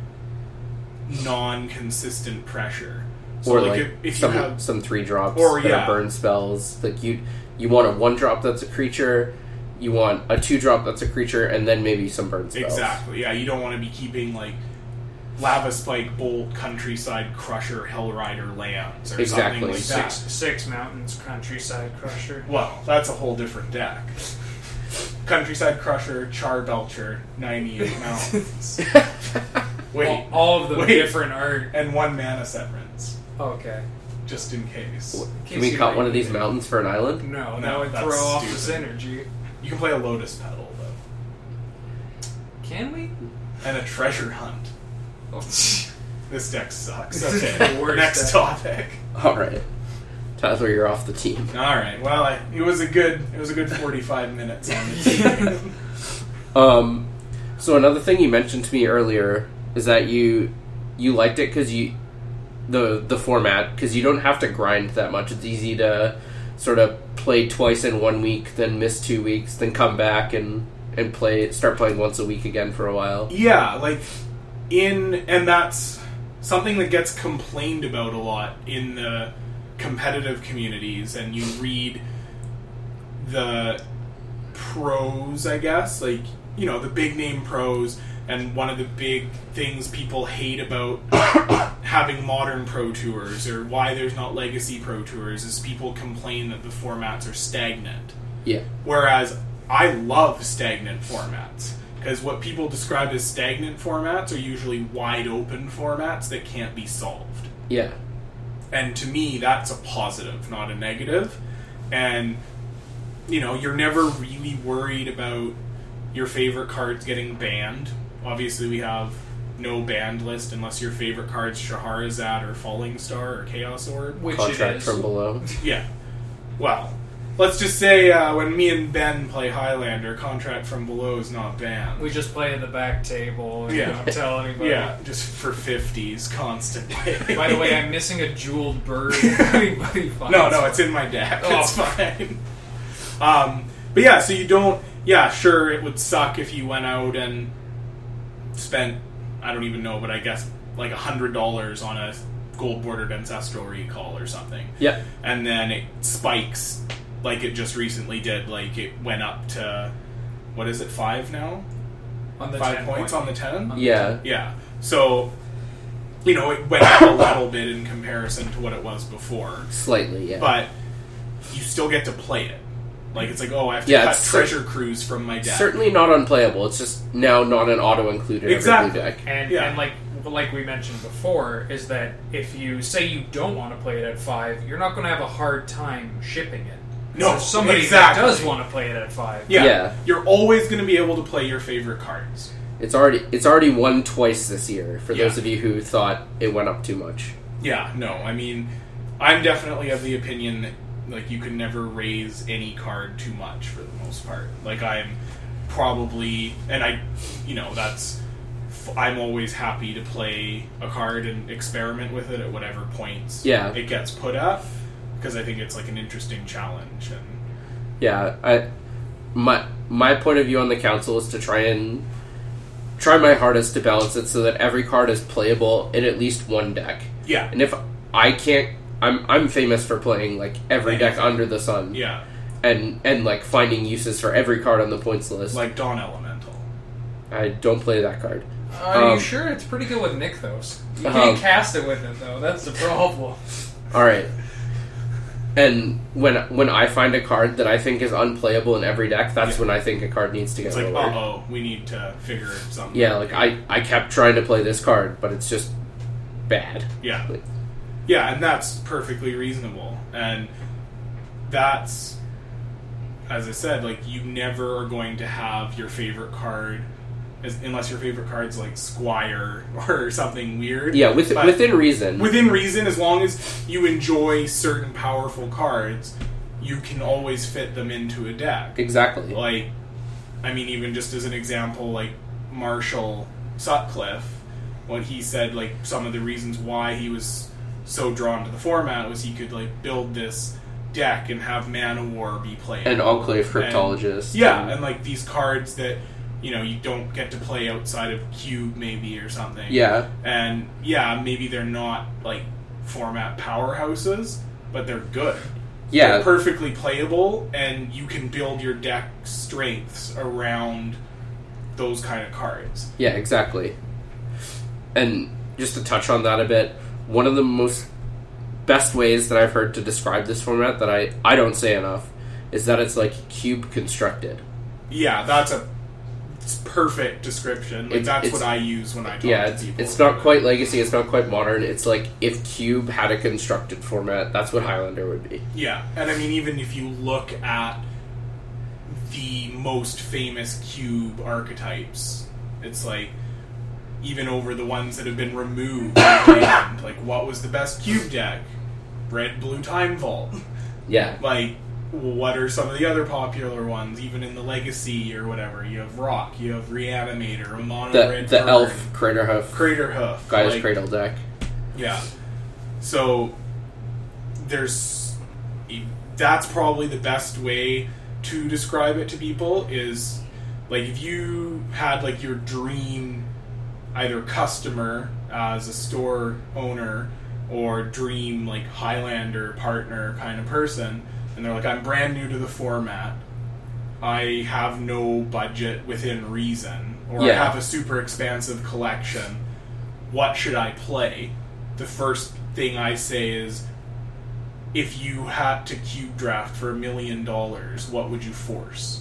non-consistent pressure. So or like, like if, if some you have some three drops Or, that yeah. are burn spells. Like you you want a one drop that's a creature, you want a two drop that's a creature, and then maybe some burn spells. Exactly, yeah, you don't want to be keeping, like, Lava Spike, Bolt, Countryside Crusher, Hellrider lands, or Exactly. something like that. Six, six mountains, Countryside Crusher. Well, that's a whole different deck. Countryside Crusher, Charbelcher, ninety-eight mountains. Wait, all, all of them wait. different art. and one Mana Severance, Okay. just in case. In Can case we you cut don't one of these even- mountains for an island? No, No, that would that's throw off the stupid. synergy. You can play a Lotus Petal, though, Can we? and a Treasure Hunt. Oh, This deck sucks. This is Okay, the worst next deck. topic. Alright. Tyler, you're off the team. All right. Well, I, it was a good it was a good forty-five minutes on the team. Um, so another thing you mentioned to me earlier is that you you liked it because you the the format because you don't have to grind that much. It's easy to sort of play twice in one week, then miss two weeks, then come back and and play start playing once a week again for a while. Yeah, like in and that's something that gets complained about a lot in the competitive communities, and you read the pros, I guess, like, you know, the big name pros, and one of the big things people hate about having modern pro tours or why there's not legacy pro tours is people complain that the formats are stagnant. Yeah. Whereas I love stagnant formats, because what people describe as stagnant formats are usually wide open formats that can't be solved. Yeah. And to me, that's a positive, not a negative. And, you know, you're never really worried about your favorite cards getting banned. Obviously, we have no banned list unless your favorite card's Shahrazad or Falling Star or Chaos Orb. which Contract it is. from below. Yeah. Well, let's just say uh, when me and Ben play Highlander, Contract from Below is not banned. We just play at the back table and Yeah. don't tell anybody. Yeah, just for fifties constantly. By the way, I'm missing a jeweled bird. If anybody finds no, no, one. it's in my deck. Oh. It's fine. Um, but yeah, so you don't. Yeah, sure, it would suck if you went out and spent, I don't even know, but I guess like a hundred dollars on a gold bordered ancestral recall or something. Yeah. And then it spikes like it just recently did. Like it went up to, what is it, five now? on the Five ten points point. on the ten? Yeah. Yeah. So, you know, it went up a little bit in comparison to what it was before. Slightly, yeah. But you still get to play it. Like, it's like, oh, I have to Yeah, cut it's cer- Treasure Cruise from my deck. Certainly not unplayable. It's just now not an auto-included Exactly. every blue deck. And, Yeah. and like like we mentioned before, is that if you say you don't want to play it at five, you're not going to have a hard time shipping it. No, There's somebody exactly. that does want to play it at five. Yeah. Yeah. You're always going to be able to play your favorite cards. It's already it's already won twice this year, for Yeah. those of you who thought it went up too much. Yeah, no, I mean, I'm definitely of the opinion that, like, you can never raise any card too much for the most part. Like, I'm probably, and I, you know, that's, I'm always happy to play a card and experiment with it at whatever points Yeah. it gets put at, because I think it's, like, an interesting challenge. And Yeah, I my my point of view on the council is to try and try my hardest to balance it so that every card is playable in at least one deck. Yeah. And if I can't, I'm I'm famous for playing like every deck under the sun. Yeah. And and like finding uses for every card on the points list. Like Dawn Elemental. I don't play that card. Are Um, you sure? It's pretty good with Nykthos. You Um, can't cast it with it, though. That's the problem. All right. And when when I find a card that I think is unplayable in every deck, that's Yeah. when I think a card needs to get It's like, lowered. uh oh, we need to figure something Yeah, out like here. I, I kept trying to play this card, but it's just bad. Yeah. Like, Yeah, and that's perfectly reasonable. And that's, as I said, like, you never are going to have your favorite card, as, unless your favorite card's like Squire or something weird. yeah, with, But within reason. within reason, as long as you enjoy certain powerful cards, you can always fit them into a deck. Exactly. Like, I mean, even just as an example, like Marshall Sutcliffe, when he said, like, some of the reasons why he was so drawn to the format was he could, like, build this deck and have Mana War be played. And Enclave Cryptologist. And, yeah, and- and, like, these cards that, you know, you don't get to play outside of Cube, maybe, or something. Yeah. And, yeah, maybe they're not, like, format powerhouses, but they're good. Yeah. They're perfectly playable, and you can build your deck strengths around those kind of cards. Yeah, exactly. And just to touch on that a bit, one of the most best ways that I've heard to describe this format that I, I don't say enough is that it's like cube constructed. Yeah, that's a it's perfect description. Like, It's- that's it's- what I use when I talk Yeah, to it's, people. it's not quite Legacy, it's not quite Modern. It's like if Cube had a constructed format, that's what Highlander would be. Yeah, and I mean, even if you look at the most famous cube archetypes, it's like, even over the ones that have been removed, and, like, what was the best cube deck? Red, Blue, Time Vault. Yeah. Like, what are some of the other popular ones, even in the Legacy or whatever? You have Rock, you have Reanimator, a mono The, red the Burn, Elf, Craterhoof, Craterhoof. Guy's like, Cradle deck. Yeah. So, there's... That's probably the best way to describe it to people, is, like, if you had, like, your dream either customer as a store owner or dream, like, Highlander partner kind of person, and they're like, I'm brand new to the format, I have no budget within reason, or I Yeah. have a super expansive collection, what should I play? The first thing I say is, if you had to cube draft for a million dollars, what would you force?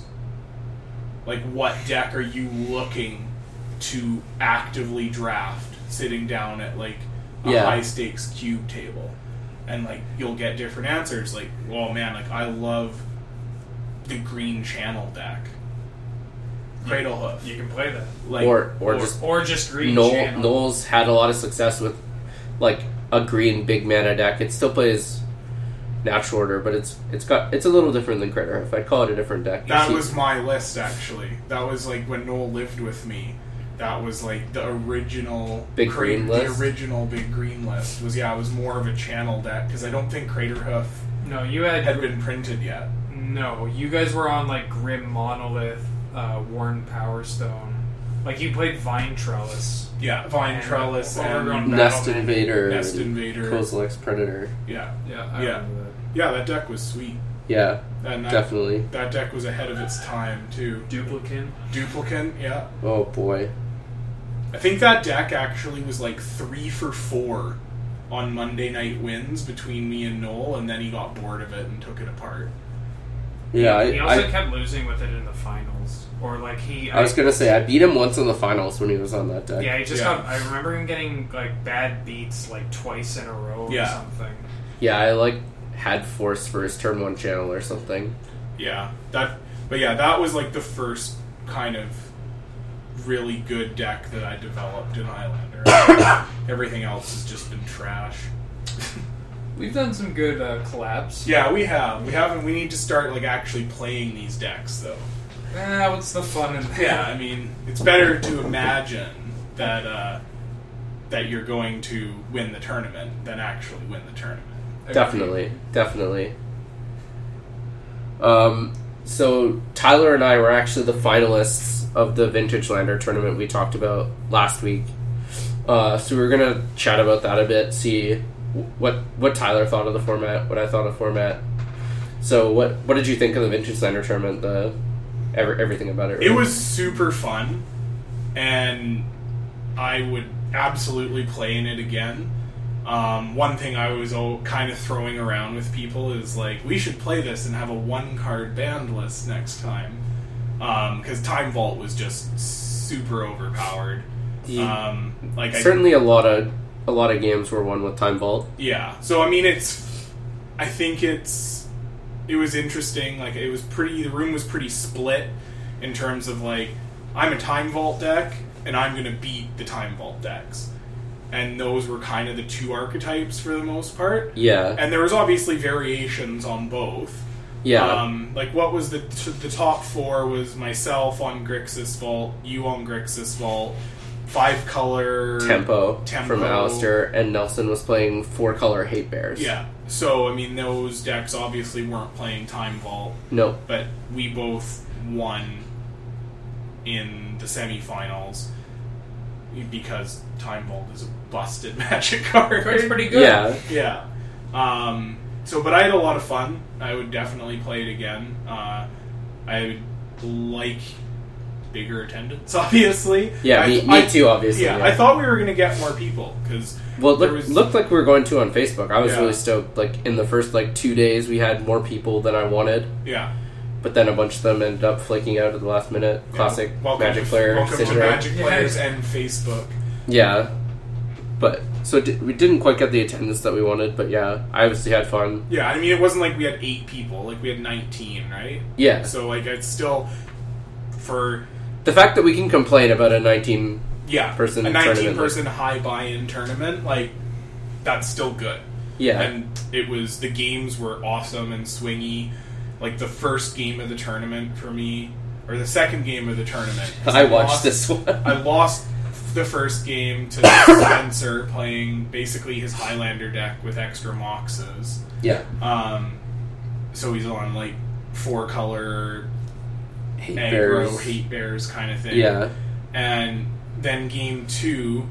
Like, what deck are you looking to actively draft, sitting down at, like, a Yeah. high-stakes cube table? And, like, you'll get different answers. Like, oh, man, like, I love the green channel deck. Cradlehoof. You can play that. Like, Or, or just Or just green Noel, channel. Noel's had a lot of success with like a green big mana deck. It still plays natural order, but it's it's got it's a little different than Craterhoof. I'd call it a different deck. That See- was my list, actually. That was, like, when Noel lived with me. That was, like, the original... Big cra- green The list? original Big Green list. Was, yeah, it was more of a channel deck, because I don't think Craterhoof No, you had... had been printed yet. No, you guys were on, like, Grim Monolith, uh, Worn Power Stone. Like, you played Vine Trellis. Yeah, Vine And Trellis Overgrown and Nest Battleman. Invader, Nest and Invader. Kozilek's Predator. Yeah. Yeah, I Yeah. remember Yeah, that deck was sweet. Yeah, And that, definitely. that deck was ahead of its time, too. that. Duplicant. Duplicant, yeah. Oh boy. I think that deck actually was like three for four on Monday Night Wins between me and Noel, and then he got bored of it and took it apart. Yeah, He I, also I, kept losing with it in the finals. Or, like, he... I was gonna say I beat him once in the finals when he was on that deck. Yeah, he just Yeah. got... I remember him getting, like, bad beats, like, twice in a row Yeah. or something. Yeah, I like had force for his turn one channel or something. Yeah, that. But yeah, that was like the first kind of really good deck that I developed in Highlander. Everything else has just been trash. We've done some good uh, collabs. Yeah, we have. We haven't. We need to start like actually playing these decks, though. Ah, what's the fun in that? Yeah, I mean, it's better to imagine that uh, that you're going to win the tournament than actually win the tournament. Definitely, definitely. Um, so Tyler and I were actually the finalists of the Vintage Lander tournament we talked about last week. Uh, so we were gonna chat about that a bit, see what what Tyler thought of the format, what I thought of the format. So what what did you think of the Vintage Lander tournament? The every, everything about it. Really? It was super fun, and I would absolutely play in it again. Um, one thing I was oh, kind of throwing around with people is like, we should play this and have a one card banned list next time, because um, Time Vault was just super overpowered. Yeah. Um, like certainly I, a lot of a lot of games were won with Time Vault. Yeah, so I mean, it's I think it's it was interesting. Like it was pretty. The room was pretty split in terms of like, I'm a Time Vault deck and I'm going to beat the Time Vault decks. And those were kind of the two archetypes for the most part. Yeah. And there was obviously variations on both. Yeah. Um, like, what was the the top four was myself on Grixis Vault, you on Grixis Vault, five color... Tempo, Tempo from Alistair, and Nelson was playing four color Hate Bears. Yeah. So, I mean, those decks obviously weren't playing Time Vault. No. But we both won in the semifinals because Time Vault is a busted Magic card. It's pretty good. Yeah. Yeah. Um, so, but I had a lot of fun. I would definitely play it again. Uh, I would like bigger attendance, obviously. Yeah, I, me, me I, too, obviously. Yeah, yeah, I thought we were going to get more people, because... Well, it look, was, looked like we were going to on Facebook. I was Yeah. really stoked. Like, in the first, like, two days, we had more people than I wanted. Yeah. But then a bunch of them ended up flaking out at the last minute. Classic yeah. welcome Magic to, player Welcome syndrome. to Magic Yeah. players and Facebook. Yeah. But, so di- we didn't quite get the attendance that we wanted, but yeah, I obviously had fun. Yeah, I mean, it wasn't like we had eight people. Like, we had nineteen, right? Yeah. So, like, it's still... For... The fact that we can complain about a nineteen Yeah, person a tournament, nineteen-person high buy-in tournament, like, that's still good. Yeah. And it was... The games were awesome and swingy. Like, the first game of the tournament for me... Or the second game of the tournament. I watched lost, this one. I lost the first game to Spencer playing basically his Highlander deck with extra Moxes. Yeah. Um, so he's on, like, four-color... Hate aggro, Bears. Hate Bears kind of thing. Yeah. And then game two,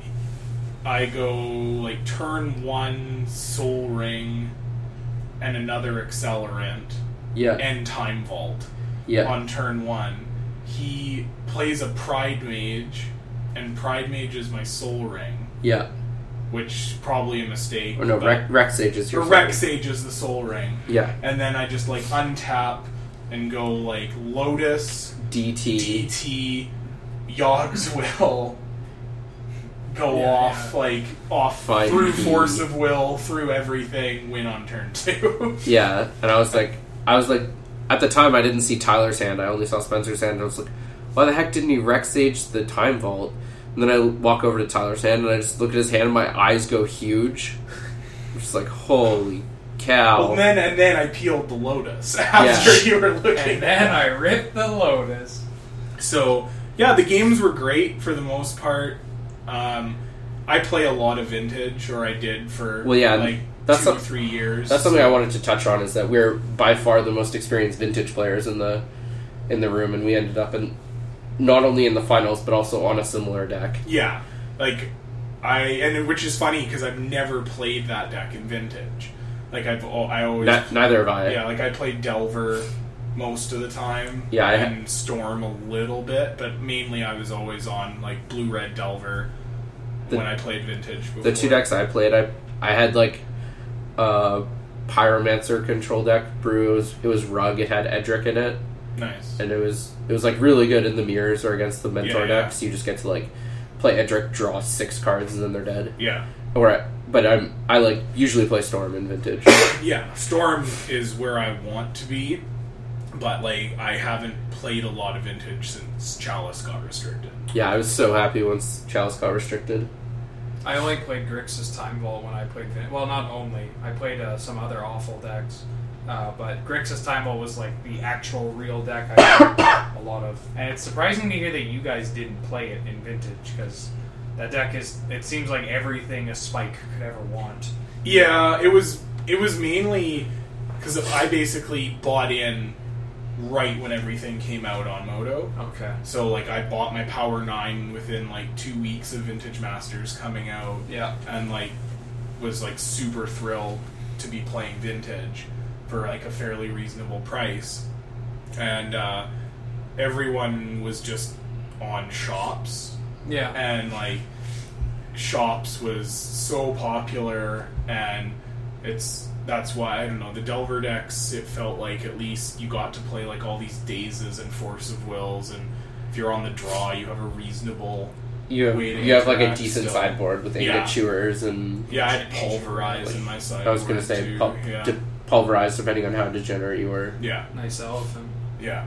I go like turn one Soul Ring and another Accelerant Yeah. and Time Vault Yeah. on turn one. He plays a Pride Mage, and Pride Mage is my Soul Ring, Yeah. which is probably a mistake. Or no, but- Rex, Rex Sage is or your Rex Sage is the Soul Ring. Yeah. And then I just like untap and go like Lotus, D T. D T, Yogg's Will, go Yeah, off, yeah. like, off Fine. through Force of Will, through everything, win on turn two. Yeah. And I was like, I was like, at the time I didn't see Tyler's hand, I only saw Spencer's hand, and I was like, why the heck didn't he Rex Sage the Time Vault? And then I walk over to Tyler's hand, and I just look at his hand, and my eyes go huge. I'm just like, holy cow. Well, then, and then I peeled the Lotus after Yeah. you were looking And then at I it. ripped the Lotus. So, yeah, the games were great for the most part. Um, I play a lot of Vintage, or I did for Well, yeah, like that's two some- or three years. That's something so- I wanted to touch on, is that we're by far the most experienced Vintage players in the in the room, and we ended up in not only in the finals, but also on a similar deck. Yeah, like I and which is funny because I've never played that deck in Vintage. Like I've al- I always Not, neither have I. yeah like I played Delver most of the time. Yeah, I- and Storm a little bit, but mainly I was always on like blue red Delver The- when I played Vintage. Before. The two decks I played, I I had like a Pyromancer control deck brew. It was, it was Rug. It had Edric in it, Nice. and it was it was like really good in the mirrors or against the Mentor Yeah, yeah. decks. You just get to like play Edric, draw six cards, and then they're dead. Yeah. Or I, but I'm I like usually play Storm in Vintage. Yeah, Storm is where I want to be, but like I haven't played a lot of Vintage since Chalice got restricted. Yeah, I was so happy once Chalice got restricted. I only played Grixis Time Vault when I played Vin- well, not only. I played uh, some other awful decks. Uh, but Grixis Time Vault was like the actual real deck I played a lot of. And it's surprising to hear that you guys didn't play it in Vintage, because that deck is, it seems like everything a Spike could ever want. Yeah, it was it was mainly because I basically bought in right when everything came out on Moto. Okay. So, like, I bought my Power nine within, like, two weeks of Vintage Masters coming out. Yeah. And, like, was, like, super thrilled to be playing Vintage for, like, a fairly reasonable price. And, uh, everyone was just on Shops. Yeah. And, like, Shops was so popular, and it's... That's why, I don't know, the Delver decks, it felt like at least you got to play, like, all these Dazes and Force of Wills, and if you're on the draw, you have a reasonable You have, way to you have like a interact decent still. sideboard with eight Yeah. chewers and... Yeah, I had Pulverize in my sideboard, I was going to say too. pul- yeah. de- pulverize depending on how degenerate you were. yeah. Nice elephant. Yeah.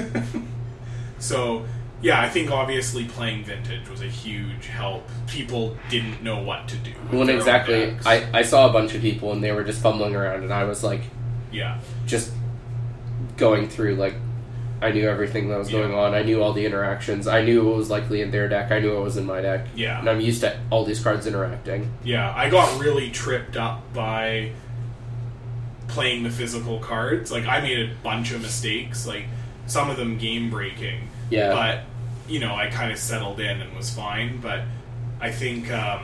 So, yeah, I think obviously playing Vintage was a huge help. People didn't know what to do. with Well, their own exactly. decks. I, I saw a bunch of people and they were just fumbling around, and I was like, Yeah. just going through, like, I knew everything that was Yeah. going on. I knew all the interactions. I knew what was likely in their deck. I knew what was in my deck. Yeah. And I'm used to all these cards interacting. Yeah, I got really tripped up by playing the physical cards. Like, I made a bunch of mistakes, like, some of them game-breaking. Yeah. But, you know, I kind of settled in and was fine. But I think um,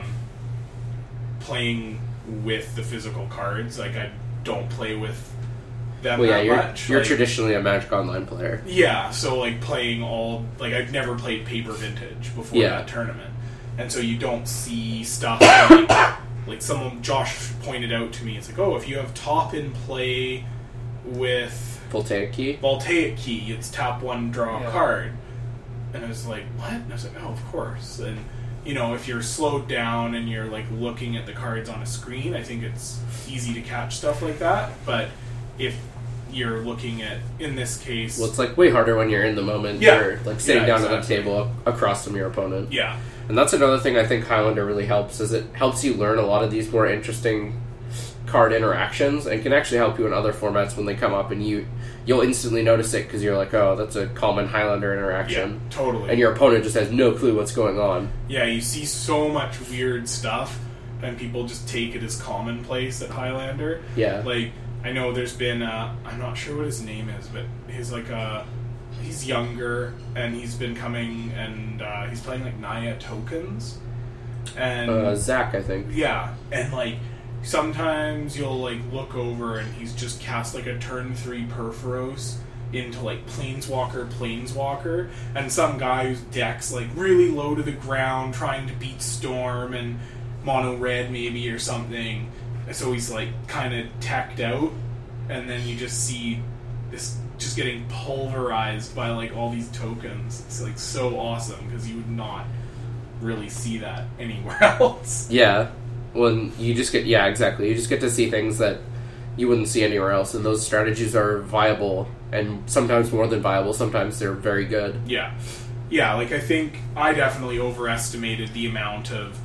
playing with the physical cards, like, I don't play with them Well, yeah, that you're, much. you're like, traditionally a Magic Online player. Yeah, so, like, playing all... Like, I've never played Paper Vintage before Yeah. that tournament. And so you don't see stuff like... Like, someone... Josh pointed out to me, it's like, oh, if you have top in play with Voltaic Key. Voltaic Key, it's tap one, draw Yeah. a card. And I was like, what? And I was like, oh, of course. And, you know, if you're slowed down and you're, like, looking at the cards on a screen, I think it's easy to catch stuff like that. But if you're looking at, in this case... Well, it's like way harder when you're in the moment. Yeah. You're like sitting Yeah, down at exactly. the table across from your opponent. Yeah. And that's another thing I think Highlander really helps, is it helps you learn a lot of these more interesting card interactions, and can actually help you in other formats when they come up, and you, you'll instantly notice it because you're like, oh, that's a common Highlander Yeah, interaction. totally. And your opponent just has no clue what's going on. Yeah, you see so much weird stuff, and people just take it as commonplace at Highlander. Yeah. Like, I know there's been, uh, I'm not sure what his name is, but he's like a, he's younger, and he's been coming, and uh, he's playing like Naya tokens. And, Uh, Zach, I think. yeah, and like, sometimes you'll like look over and he's just cast like a turn three Perforos into like Planeswalker, Planeswalker, and some guy whose deck's like really low to the ground trying to beat Storm and mono red maybe or something. So he's like kind of teched out, and then you just see this just getting pulverized by like all these tokens. It's like so awesome because you would not really see that anywhere else. Yeah. When you just get, yeah, exactly. You just get to see things that you wouldn't see anywhere else, and those strategies are viable, and sometimes more than viable. Sometimes they're very good. Yeah. Yeah, like I think I definitely overestimated the amount of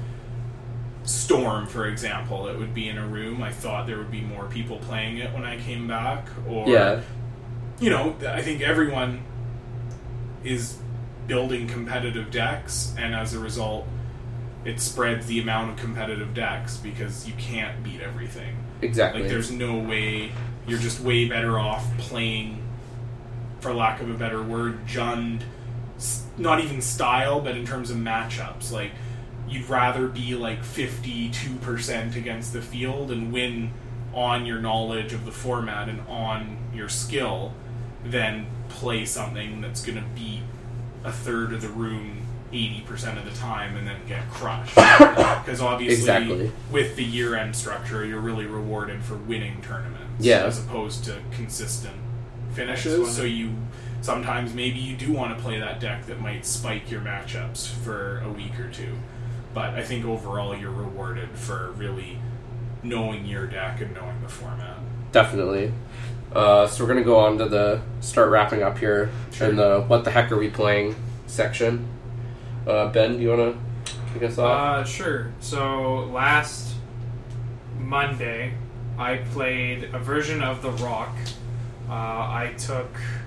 Storm, for example, that would be in a room. I thought there would be more people playing it when I came back. Or, Yeah. you know, I think everyone is building competitive decks, and as a result, it spreads the amount of competitive decks because you can't beat everything. Exactly. Like, there's no way, you're just way better off playing, for lack of a better word, Jund, s- not even style, but in terms of matchups. Like, you'd rather be like fifty-two percent against the field and win on your knowledge of the format and on your skill than play something that's going to beat a third of the room eighty percent of the time and then get crushed. Because obviously, Exactly. with the year-end structure, you're really rewarded for winning tournaments Yeah. as opposed to consistent finishes. Excellent. So you sometimes maybe you do want to play that deck that might spike your matchups for a week or two. But I think overall you're rewarded for really knowing your deck and knowing the format. Definitely. Uh, so we're going to go on to the start wrapping up here Sure. in the what the heck are we playing section. Uh, Ben, do you want to kick us off? Uh, sure. So last Monday, I played a version of The Rock. Uh, I took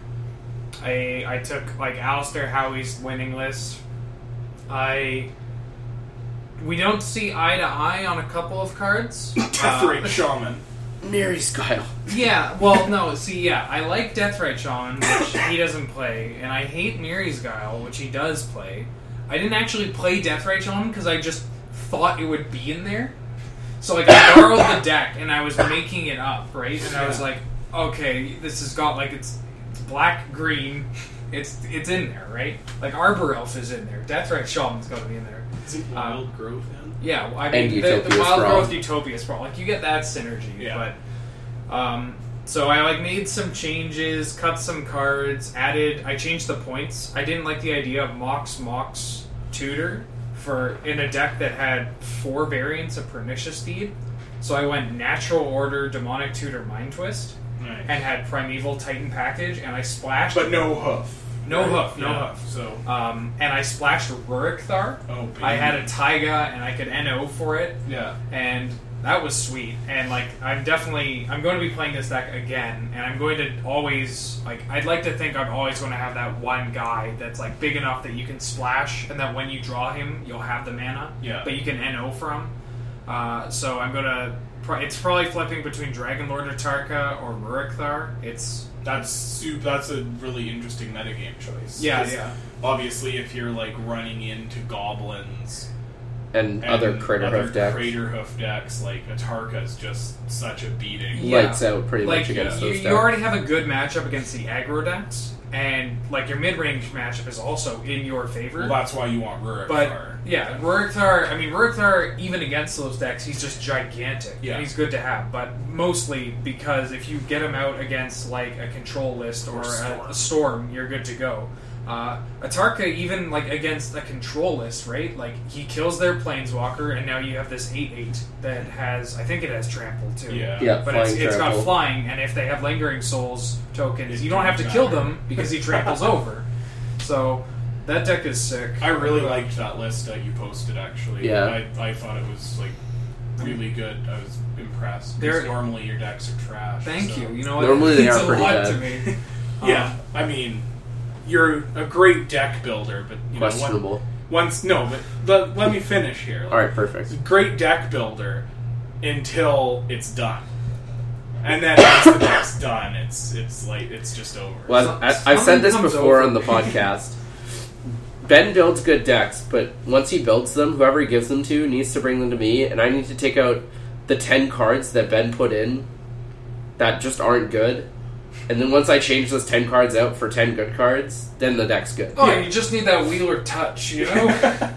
I I took like Alistair Howie's winning list. I we don't see eye to eye on a couple of cards. Death Uh, Ray Shaman. Mary's Guile. Yeah, well, no, see, yeah, I like Deathrite Shaman, which he doesn't play, and I hate Mary's Guile, which he does play. I didn't actually play Deathrite Shaman because I just thought it would be in there. So, like, I borrowed the deck, and I was making it up, right? And I was like, okay, this has got, like, it's, it's black-green, it's it's in there, right? Like, Arbor Elf is in there. Deathrite Shaman's got to be in there. Is it Wild um, Growth then? Yeah, I mean, the, the Wild Growth Utopia Sprawl. Like, you get that synergy, yeah. but... Um, so I, like, made some changes, cut some cards, added... I changed the points. I didn't like the idea of Mox Mox Tutor for in a deck that had four variants of Pernicious Deed. So I went Natural Order, Demonic Tutor, Mind Twist, nice. and had Primeval Titan Package, and I splashed... But no hoof. No right? hoof, no yeah. hoof. So, um, and I splashed Rurik Thar. Oh, baby. I had a Taiga, and I could N O for it. Yeah. And that was sweet. And, like, I'm definitely... I'm going to be playing this deck again, and I'm going to always... Like, I'd like to think I'm always going to have that one guy that's, like, big enough that you can splash, and that when you draw him, you'll have the mana. Yeah. But you can N O from. Uh, so I'm going to... It's probably flipping between Dragonlord Atarka or Rurik Thar. It's... That's super, that's a really interesting metagame choice. Yeah, yeah. Obviously, if you're like running into goblins and, and other Crater other Hoof decks, Crater Hoof decks, like Atarka is just such a beating. Yeah. Lights out pretty like, much against you, those you decks. already have a good matchup against the aggro decks, and like your mid-range matchup is also in your favor. Well, that's why you want Rurik But Thar. yeah, Rurik Thar. I mean, Rurik Thar, even against those decks, he's just gigantic. Yeah. And he's good to have, but mostly because if you get him out against like a control list or, Or a, Storm. a storm, you're good to go. Uh, Atarka, even like against a control list, right? Like he kills their planeswalker, and now you have this eight eight that has, I think it has trample too. Yeah. Yeah, But it's, flying it's got trample. flying, and if they have Lingering Souls tokens, It you don't have to doesn't kill matter. them because he tramples over. So that deck is sick. I really Uh, liked that list that you posted. Actually, Yeah. I, I thought it was like really good. I was impressed. They're- Because normally your decks are trash. Thank so. you. You know what? Normally they It means are a pretty lot bad. to me. Yeah, Um, I mean, you're a great deck builder, but you know, Questionable. one, once no, but let, let me finish here. All right, perfect. It's a great deck builder until it's done, and then once the deck's done, it's it's like it's just over. Well, I, I've Something said this comes before over. on the podcast. Ben builds good decks, but once he builds them, whoever he gives them to needs to bring them to me, and I need to take out the ten cards that Ben put in that just aren't good. And then once I change those ten cards out for ten good cards, then the deck's good. Oh, you just need that Wheeler touch, you know?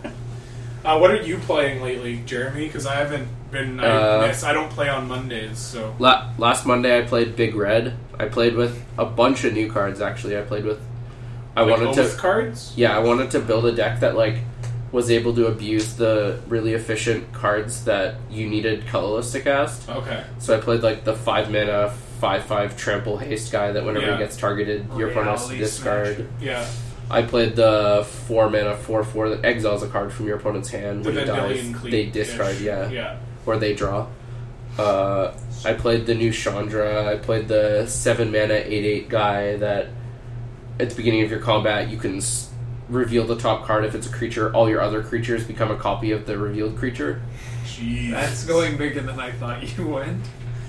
uh, what are you playing lately, Jeremy? Because I haven't been. I Uh, miss. I don't play on Mondays, so La- last Monday I played Big Red. I played with a bunch of new cards, actually. I played with... I like wanted Oath to... cards. Yeah, I wanted to build a deck that, like, was able to abuse the really efficient cards that you needed colorless to cast. Okay. So I played, like, the five mana, five five trample haste guy that whenever Yeah. he gets targeted, your opponent has to Reality discard. Smash. Yeah. I played the four mana, four four that exiles a card from your opponent's hand. The When he dies, Vendilion Cleat. they discard, yeah. Yeah. Or they draw. Uh, I played the new Chandra. I played the seven mana, eight eight guy that at the beginning of your combat you can s- reveal the top card if it's a creature. All your other creatures become a copy of the revealed creature. Jeez. That's going bigger than I thought you went.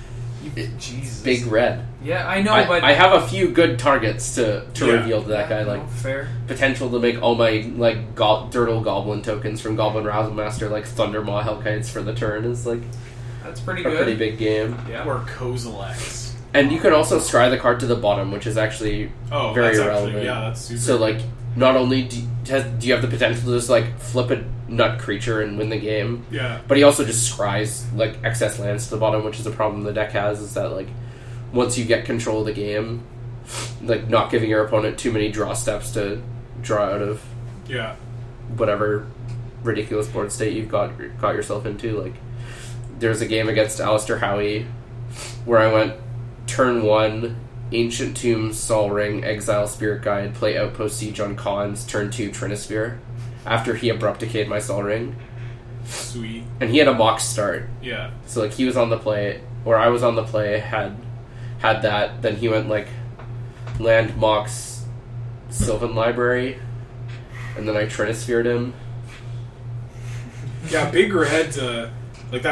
You, Jesus. Big Red. Yeah, I know, I, but... I have a few good targets to, to Yeah. reveal to that Yeah, guy. no, Like fair. potential to make all my like go- Dirtle Goblin tokens from Goblin Razzlemaster like Thundermaw Hellkites for the turn is like That's pretty a good. pretty big game. Yeah. Or Kozilek. And you can also scry the card to the bottom, which is actually Oh, very that's relevant. Actually, yeah, that's super. So, like, not only do you, has, do you have the potential to just, like, flip a nut creature and win the game, Yeah. but he also just scries, like, excess lands to the bottom, which is a problem the deck has, is that, like, once you get control of the game, like, not giving your opponent too many draw steps to draw out of Yeah. whatever ridiculous board state you've got got yourself into. Like, there's a game against Alistair Howie where I went turn one, Ancient Tomb, Sol Ring, Exile Spirit Guide, play Outpost Siege on Cons, turn two, Trinisphere, after he abrupt decayed my Sol Ring. Sweet. And he had a mock start. Yeah. So, like, he was on the play, or I was on the play, had had that, then he went, like, land Mox Sylvan Library, and then I Trinisphered him. Yeah, Big Red's uh like that's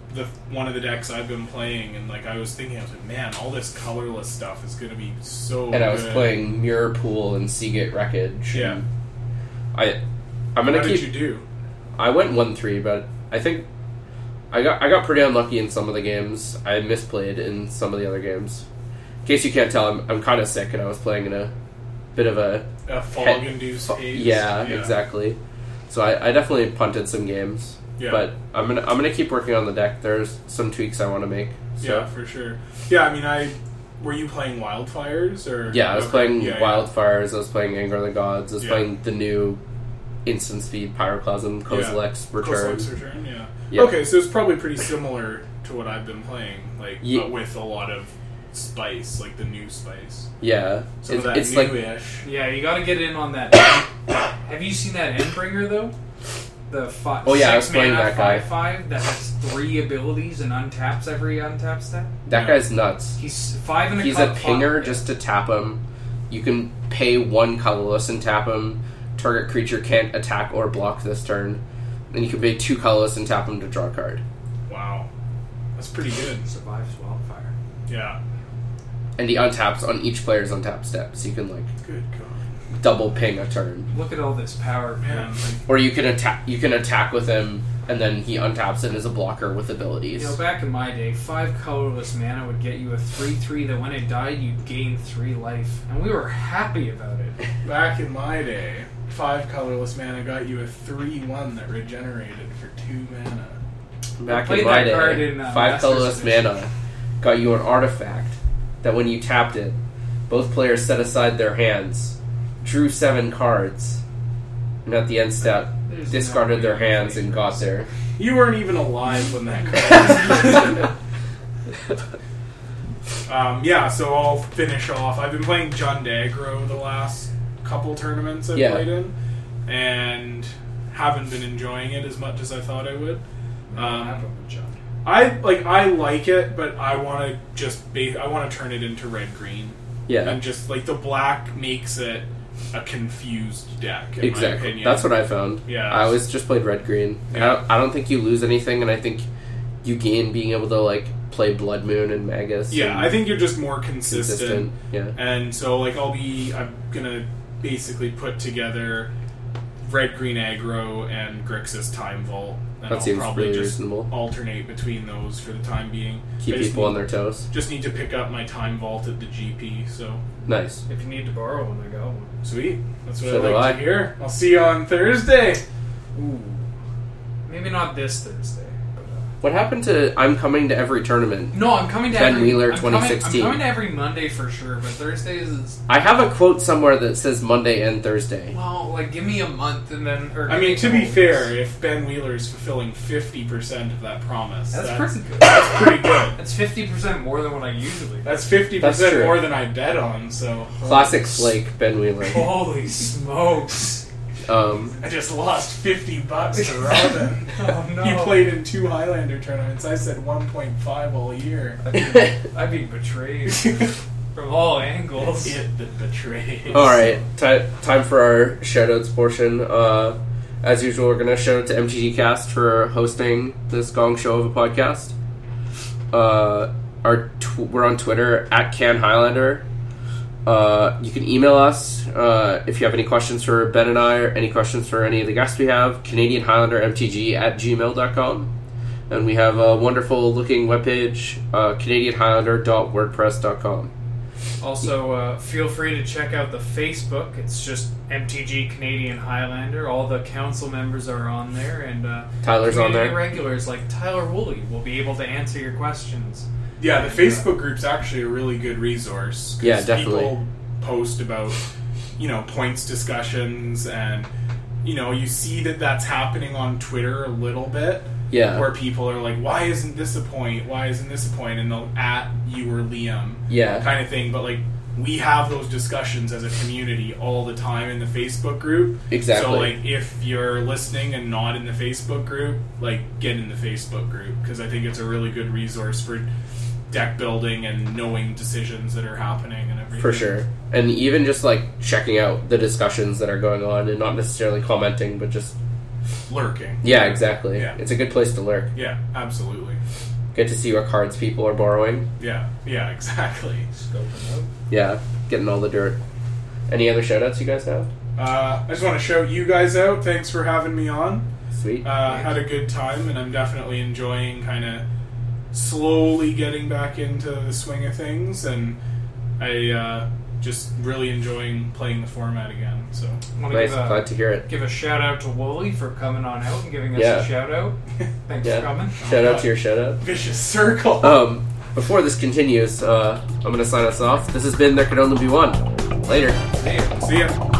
the one of the decks I've been playing, and like I was thinking, I was like, man, all this colorless stuff is going to be so. And I was good. playing Mirror Pool and Seagate Wreckage. Yeah. and I, I'm gonna How keep. did you do? I went one three, but I think I got I got pretty unlucky in some of the games. I misplayed in some of the other games. In case you can't tell, I'm I'm kind of sick, and I was playing in a bit of a A fog-induced haze. yeah, exactly. So I, I definitely punted some games, Yeah. but I'm gonna I'm gonna keep working on the deck. There's some tweaks I want to make. So. Yeah, for sure. Yeah, I mean, I were you playing Wildfires or? Yeah, I was Okay. playing Yeah, yeah. Wildfires. I was playing Anger of the Gods. I was Yeah. playing the new instant speed Pyroclasm Kozilek's Return. Kozilek's Return, yeah. Yeah. Okay, so it's probably pretty similar to what I've been playing, like Ye- but with a lot of spice, like the new spice. Yeah, Some it's, of that it's like newish. Yeah, you got to get in on that. Have you seen that Endbringer though? The fi- Oh, yeah, I six was playing mana that guy. five five that has three abilities and untaps every untap step. that Yeah. guy's nuts. He's five and a. He's a cut- pinger five- just to tap him. You can pay one colorless and tap him. Target creature can't attack or block this turn. Then you can pay two colorless and tap him to draw a card. Wow, that's pretty good. survives wildfire. Yeah, And he untaps on each player's untap step, so you can like good god, double ping a turn. Look at all this power, man. man. Like, Or you can attack. You can attack with him, and then he untaps it as a blocker with abilities. You know, back in my day, five colorless mana would get you a three three that when it died, you'd gain three life. And we were happy about it. back in my day, five colorless mana got you a three one that regenerated for two mana. Back played in my that card day, in, uh, five Masters colorless Edition. mana got you an artifact that when you tapped it, both players set aside their hands, drew seven cards, and at the end step, There's discarded no their way hands to and play got this. there. You weren't even alive when that card. um, yeah, so I'll finish off. I've been playing Jund Aggro the last couple tournaments I've Yeah. played in, and haven't been enjoying it as much as I thought I would. Um, I like I like it, but I want to just ba- I want to turn it into red green, Yeah, and just like the black makes it a confused deck. In My exactly. opinion. That's what I found. Yeah. I always just played red green. Yeah. I, don't, I don't think you lose anything, and I think you gain being able to like play Blood Moon and Magus. Yeah, and I think you're just more consistent. consistent. Yeah, And so, like, I'll be, I'm gonna basically put together red green aggro and Grixis Time Vault. And that I'll seems probably really just reasonable. alternate between those for the time being. Keep I just people need, on their toes. Just need to pick up my Time Vault at the G P, so Nice. If you need to borrow one, I got one. sweet. That's what So I do like I. to hear. I'll see you on Thursday. Ooh. Maybe not this Thursday. But, uh, What happened to I'm coming to every tournament? no, I'm coming to Ben every... Wheeler I'm coming- twenty sixteen. I'm coming to every Monday for sure, but Thursdays is... I have a quote somewhere that says Monday and Thursday. Well, like, give me a month and then... Or I give mean, me to a be couple fair, weeks. if Ben Wheeler is fulfilling fifty percent of that promise, That's, that's, pretty good. that's pretty good. That's fifty percent more than what I usually do. That's fifty That's percent true. more than I bet on, so... Classic Flake, Ben Wheeler. Holy smokes. Um, I just lost fifty bucks to Robin. Oh, no. He played in two Highlander tournaments. I said one point five all year. I'd be, I'd be betrayed from all angles. It that betrays. all right, ti time for our shoutouts portion. Uh, as usual, we're going to shout out to M T G Cast for hosting this gong show of a podcast. Uh, our tw- we're on Twitter at Can Highlander. Uh, you can email us uh, if you have any questions for Ben and I, or any questions for any of the guests we have. Canadian Highlander M T G at gmail dot com. And we have a wonderful looking webpage, uh, canadian highlander dot wordpress dot com. Also, uh, feel free to check out the Facebook. It's just M T G Canadian Highlander. All the council members are on there, and uh, Tyler's on community there. regulars like Tyler Woolley will be able to answer your questions. Yeah, the And, uh, Facebook group's actually a really good resource. 'Cause Yeah, definitely. People post about, you know, points discussions, and, you know, you see that that's happening on Twitter a little bit. Yeah. Where people are like, why isn't this a point? Why isn't this a point? And they'll at you or Liam. Yeah. Kind of thing. But, like, we have those discussions as a community all the time in the Facebook group. Exactly. So, like, if you're listening and not in the Facebook group, like, get in the Facebook group. Because I think it's a really good resource for deck building and knowing decisions that are happening and everything. For sure. And even just like checking out the discussions that are going on and not necessarily commenting, but just lurking. Yeah, exactly. Yeah. It's a good place to lurk. Yeah, absolutely. Get to see what cards people are borrowing. Yeah, yeah, exactly. Scoping out. Yeah, getting all the dirt. Any other shout-outs you guys have? Uh, I just want to shout you guys out. Thanks for having me on. Sweet. Uh, had a good time, and I'm definitely enjoying kind of slowly getting back into the swing of things, and I uh, just really enjoying playing the format again. So I want to Nice, give a, glad to hear it. give a shout out to Wooly for coming on out and giving us Yeah. a shout out. Thanks Yeah. for coming. Shout out to your shout-out. vicious circle. Um, before this continues, uh, I'm going to sign us off. This has been There Could Only Be One. Later. See ya. See ya.